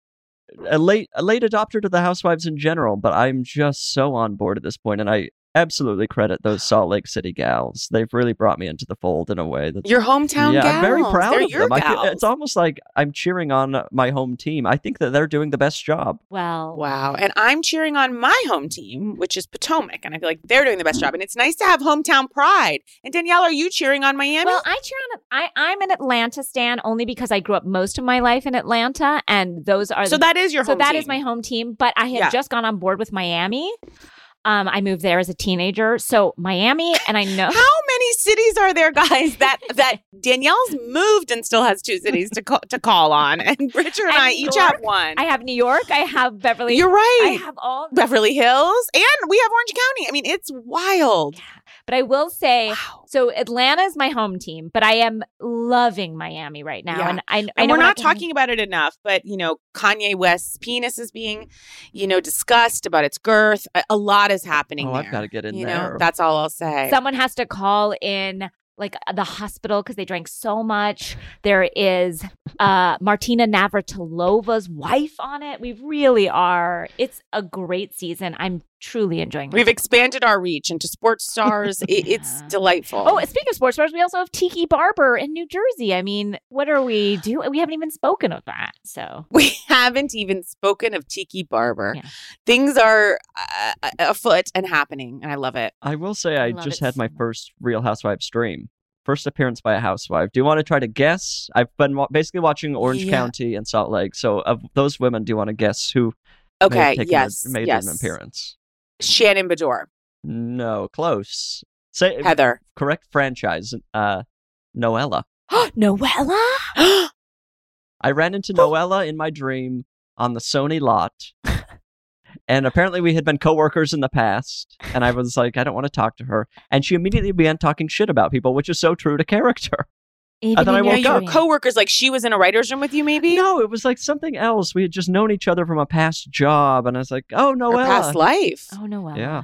a late a late adopter to the Housewives in general, but I'm just so on board at this point, and I absolutely credit those Salt Lake City gals. They've really brought me into the fold in a way that's Your hometown yeah, gals. I'm very proud They're of your them. I gals. feel, it's almost like I'm cheering on my home team. I think that they're doing the best job. Well, Wow. And I'm cheering on my home team, which is Potomac. And I feel like they're doing the best job. And it's nice to have hometown pride. And Danielle, are you cheering on Miami? Well, I cheer on. I I'm an Atlanta stan only because I grew up most of my life in Atlanta, and those are so the, that is your so home that team. is my home team. But I had Yeah. just gone on board with Miami. Um, I moved there as a teenager, so Miami, and I know. How many cities are there, guys, that that Danielle's moved and still has two cities to call, to call on? And Bridger and, And I New each York. have one. I have New York. I have Beverly. You're I right. have all. Beverly Hills. And we have Orange County. I mean, it's wild. But I will say, Wow. so Atlanta is my home team, but I am loving Miami right now, Yeah. and I. I And know we're when I not can- talking about it enough, but, you know, Kanye West's penis is being, you know, discussed about its girth. A, a lot is happening Oh, there. I've got to get in you there. know, that's all I'll say. Someone has to call in like the hospital because they drank so much. There is uh, Martina Navratilova's wife on it. We really are. It's a great season. I'm truly enjoying it. We've expanded our reach into sports stars. It, It's Yeah. delightful. Oh, speaking of sports stars, we also have Tiki Barber in New Jersey. I mean, what are we doing? We haven't even spoken of that. So we haven't even spoken of Tiki Barber. Yeah. Things are uh, afoot and happening, and I love it. I will say I I, love just it had so my much. first Real Housewives stream. First appearance by a housewife. Do you want to try to guess? I've been wa- basically watching Orange Yeah. County and Salt Lake. So of those women, do you want to guess who may have Okay, taken yes, a, made yes. an appearance? Shannon Bedore, No, close. Say Heather. correct franchise. Uh, Noella. Noella? I ran into Noella in my dream on the Sony lot. And apparently we had been coworkers in the past. And I was like, I don't want to talk to her. And she immediately began talking shit about people, which is so true to character. Even thought I in Yeah, woke your you were dream. coworkers. Like she was in a writer's room with you, maybe? No, it was like something else. We had just known each other from a past job. And I was like, oh, Or Noella. past life. Oh, Noella. Yeah.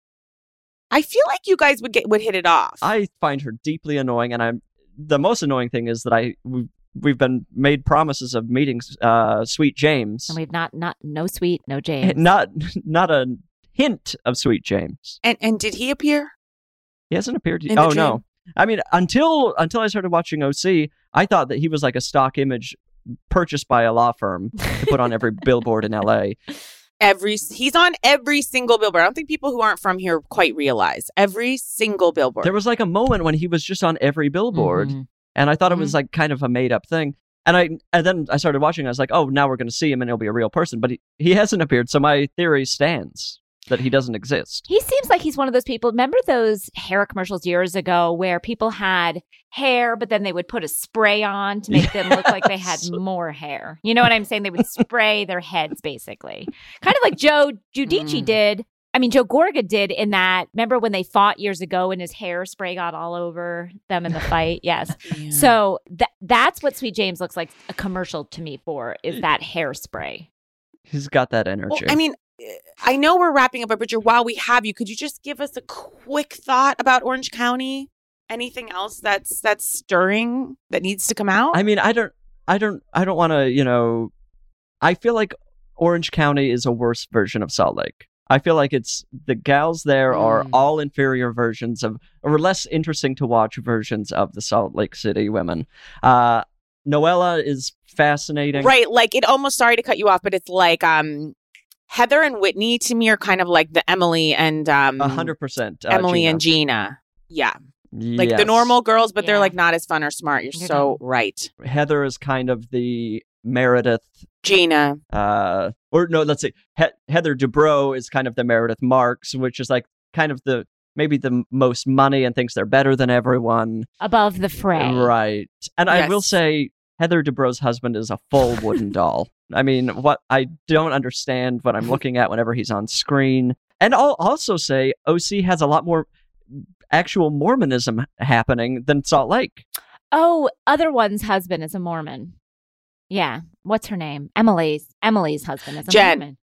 I feel like you guys would get would hit it off. I find her deeply annoying. And I'm the most annoying thing is that I. we We've been made promises of meetings, uh, Sweet James. And we've not, not, no sweet, no James. Not, not a hint of Sweet James. and and did he appear? He hasn't appeared. In the oh dream? no! I mean, until until I started watching O C, I thought that he was like a stock image purchased by a law firm to put on every billboard in L A. Every he's on every single billboard. I don't think people who aren't from here quite realize every single billboard. There was like a moment when he was just on every billboard, Mhm. and I thought it was like kind of a made up thing. And I and then I started watching. I was like, oh, now we're going to see him, and he'll be a real person. But he, he hasn't appeared, so my theory stands that he doesn't exist. He seems like he's one of those people. Remember those hair commercials years ago where people had hair, but then they would put a spray on to make them look like they had Yes. more hair. You know what I'm saying? They would spray their heads, basically. Kind of like Joe Giudice Mm. did. I mean, Joe Gorga did in that. Remember when they fought years ago and his hairspray got all over them in the fight? Yes. Yeah. So that that's what Sweet James looks like a commercial to me for is that hairspray. He's got that energy. Well, I mean, I know we're wrapping up, but Bridger, while we have you, could you just give us a quick thought about Orange County? Anything else that's that's stirring that needs to come out? I mean, I don't, I don't, I don't want to. You know, I feel like Orange County is a worse version of Salt Lake. I feel like it's the gals there are Mm. all inferior versions of, or less interesting to watch versions of the Salt Lake City women. Uh, Noella is fascinating. Right, like it almost, sorry to cut you off, but it's like um Heather and Whitney to me are kind of like the Emily and um A hundred percent. uh, Emily Gina. and Gina. Yeah. Like the Yes. normal girls, but they're Yeah. like not as fun or smart. You're You're so right. Heather is kind of the Meredith. Gina. Uh, or no, let's see. He- Heather Dubrow is kind of the Meredith Marks, which is like kind of the maybe the m- most money and thinks they're better than everyone. Above the fray. Right. And I will Yes. say Heather Dubrow's husband is a full wooden doll. I mean, what I don't understand what I'm looking at whenever he's on screen. And I'll also say O C has a lot more actual Mormonism happening than Salt Lake. Oh, other one's husband is a Mormon. Yeah. What's her name? Emily's. Emily's husband is a Jen. Mormon.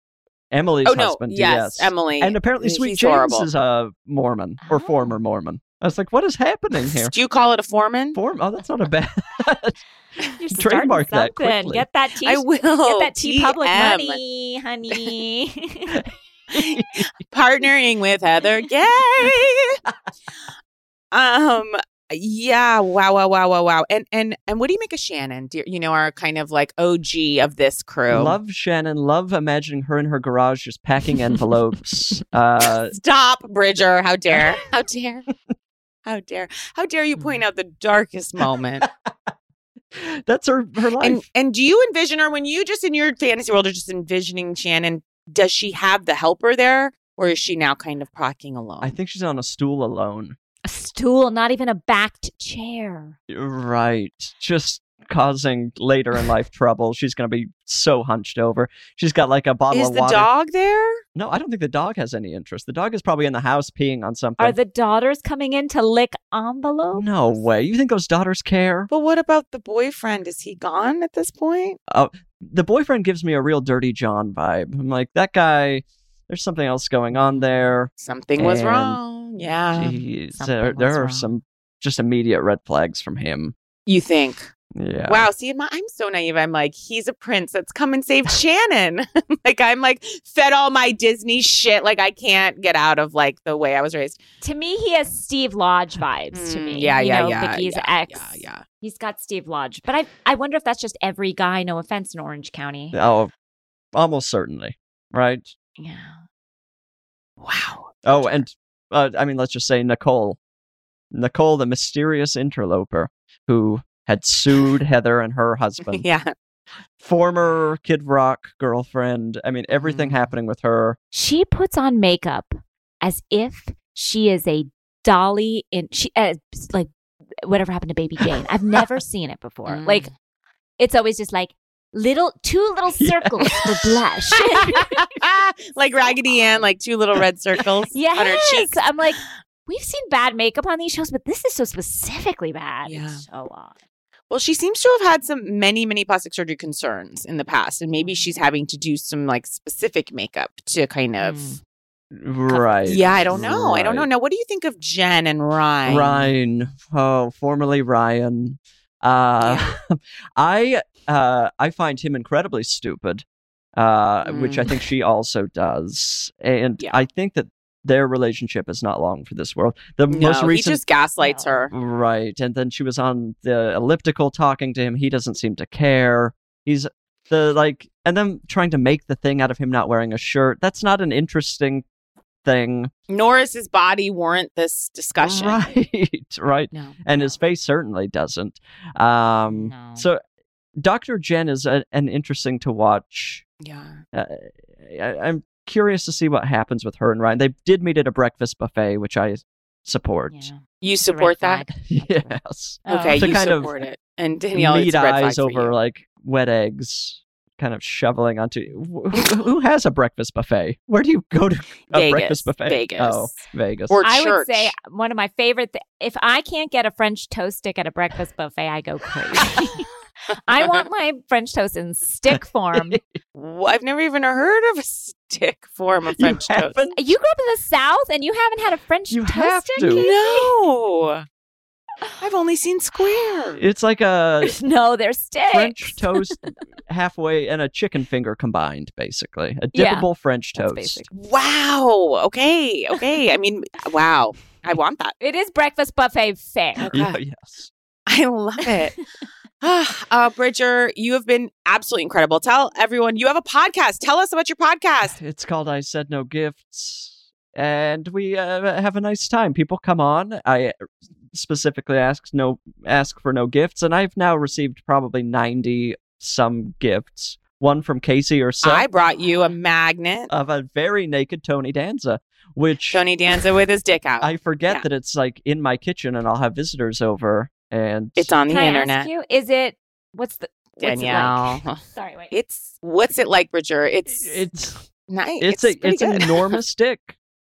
Emily's Oh no, husband. yes, Emily. And apparently, Sweet He's James horrible. is a Mormon or Oh. former Mormon. I was like, what is happening here? Do you call it a foreman? Form? Oh, that's not a bad. You're starting Trademark that something. quickly. Get that T. I will. Get that T Public T M. money, honey. Partnering with Heather Gay. um. Yeah. Wow. Wow. Wow. Wow. Wow. And and and what do you make of Shannon? Dear, you know, our kind of like O G of this crew. Love Shannon. Love imagining her in her garage just packing envelopes. uh, Stop, Bridger. How dare? How dare? How dare? How dare you point out the darkest moment? that's her her life. And and do you envision her when you just in your fantasy world are just envisioning Shannon? Does she have the helper there, or is she now kind of packing alone? I think she's on a stool alone. A stool, not even a backed chair. Right. Just causing later in life trouble. She's going to be so hunched over. She's got like a bottle Is of the water. dog there? No, I don't think the dog has any interest. The dog is probably in the house peeing on something. Are the daughters coming in to lick envelopes? No way. You think those daughters care? But what about the boyfriend? Is he gone at this point? The boyfriend gives me a real Dirty John vibe. I'm like, that guy, there's something else going on there. Something was And- wrong. Yeah. Jeez, something there, was there are wrong. some just immediate red flags from him. You think? Yeah. Wow. See, my, I'm so naive. I'm like, he's a prince that's come and saved Shannon. Like, I'm like fed all my Disney shit. Like, I can't get out of like the way I was raised. To me, he has Steve Lodge vibes to Mm, me. yeah, you yeah, know, yeah, Vicky's yeah, ex. yeah, yeah. He's got Steve Lodge. But I, I wonder if that's just every guy, no offense, in Orange County. Oh, almost certainly. Right. Yeah. Wow. Oh, and uh, I mean, let's just say Nicole. Nicole, the mysterious interloper who had sued Heather and her husband. Yeah. Former Kid Rock girlfriend. I mean, everything Mhm. happening with her. She puts on makeup as if she is a dolly in she uh, like whatever happened to Baby Jane. I've never seen it before. Mm. Like it's always just like little two little circles for blush. Like Raggedy Ann, like two little red circles yes, on her cheeks. I'm like, we've seen bad makeup on these shows, but this is so specifically bad. Yeah. It's so odd. Well, she seems to have had some many, many plastic surgery concerns in the past, and maybe she's having to do some like specific makeup to kind of. Mm. Right. Yeah, I don't know. I don't know. right. Now, what do you think of Jen and Ryan? Ryan. Oh, formerly Ryan. Uh, I uh, I find him incredibly stupid, uh, which I Mm. think she also does, and Yeah. I think that their relationship is not long for this world. The No, most he recent, just gaslights No. her. right, and then she was on the elliptical talking to him. He doesn't seem to care. He's the like, and then trying to make the thing out of him not wearing a shirt. That's not an interesting thing, Nor is his body warrant this discussion. right? Right. No. And no. his face certainly doesn't. Um, No. So, Doctor Jen is a, an interesting to watch. Yeah. Uh, I, I'm curious to see what happens with her and Ryan. They did meet at a breakfast buffet, which I support. Yeah. You It's a red support that? flag. Yes, Oh. Okay, To you kind of support it. And Danielle, meat it's a red flag eyes for over you. like wet eggs, kind of shoveling onto. Who, who has a breakfast buffet? Where do you go to a Vegas, breakfast buffet? Vegas. Oh, Vegas. Or I would church. say one of my favorite. Th- if I can't get a French toast stick at a breakfast buffet, I go crazy. I want my French toast in stick form. Well, I've never even heard of a stick form of French you toast. haven't? You grew up in the South and you haven't had a French You toast have stick? to. No. I've only seen square. It's like a No, they're sticks. French toast halfway and a chicken finger combined, basically. A Yeah, dippable French That's toast. basic. Wow. Okay. Okay. I mean, wow. I want that. It is breakfast buffet fare. Yeah, Okay. yes. I love it. uh, Bridger, you have been absolutely incredible. Tell everyone you have a podcast. Tell us about your podcast. It's called I Said No Gifts, and we uh, have a nice time. People come on. I specifically ask no ask for no gifts, and I've now received probably ninety some gifts. One from Casey herself I brought you a magnet. of a very naked Tony Danza, which Tony Danza with his dick out. I forget Yeah. that it's like in my kitchen, and I'll have visitors over, and it's on the Can I internet. ask you? Is it? What's the what's Danielle. It like? Sorry, wait. It's what's it like, Bridger? It's it's nice. it's It's, a pretty it's an good. enormous dick.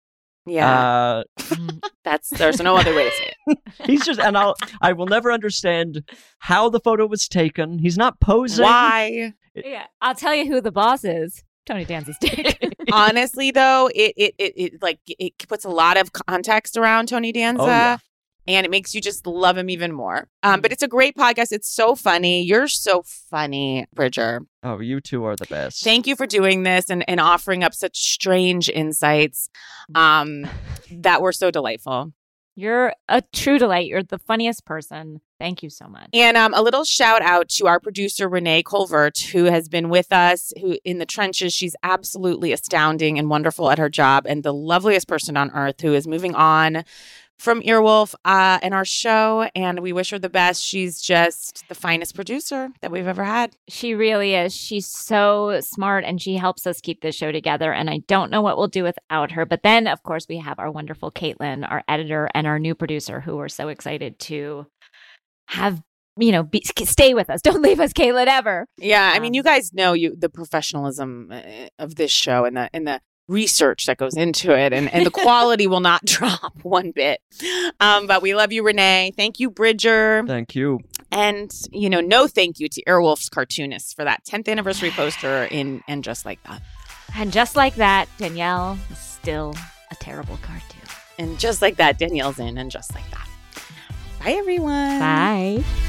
Yeah, Uh, that's there's no other way to say it. he's just, and I'll, I will never understand how the photo was taken. He's not posing. Why? Yeah, I'll tell you who the boss is. Tony Danza's dick. Honestly, though, it, it it it like it puts a lot of context around Tony Danza. Oh, yeah. And it makes you just love him even more. Um, but it's a great podcast. It's so funny. You're so funny, Bridger. Oh, you two are the best. Thank you for doing this and, and offering up such strange insights um, that were so delightful. You're a true delight. You're the funniest person. Thank you so much. And um, a little shout out to our producer, Renee Colvert, who has been with us who in the trenches. She's absolutely astounding and wonderful at her job and the loveliest person on earth who is moving on from Earwolf uh, and our show. And we wish her the best. She's just the finest producer that we've ever had. She really is. She's so smart and she helps us keep this show together. And I don't know what we'll do without her. But then, of course, we have our wonderful Caitlin, our editor, and our new producer who we're so excited to have, you know, be, stay with us. Don't leave us, Caitlin, ever. Yeah. I mean, Um, you guys know you the professionalism uh, of this show and the and the research that goes into it, and, and the quality will not drop one bit. Um, but we love you, Renee. Thank you, Bridger. Thank you. And, you know, no thank you to Earwolf's cartoonists for that tenth anniversary poster in And Just Like That. And just like that, Danielle is still a terrible cartoon. And just like that, Danielle's in And Just Like That. Bye, everyone. Bye.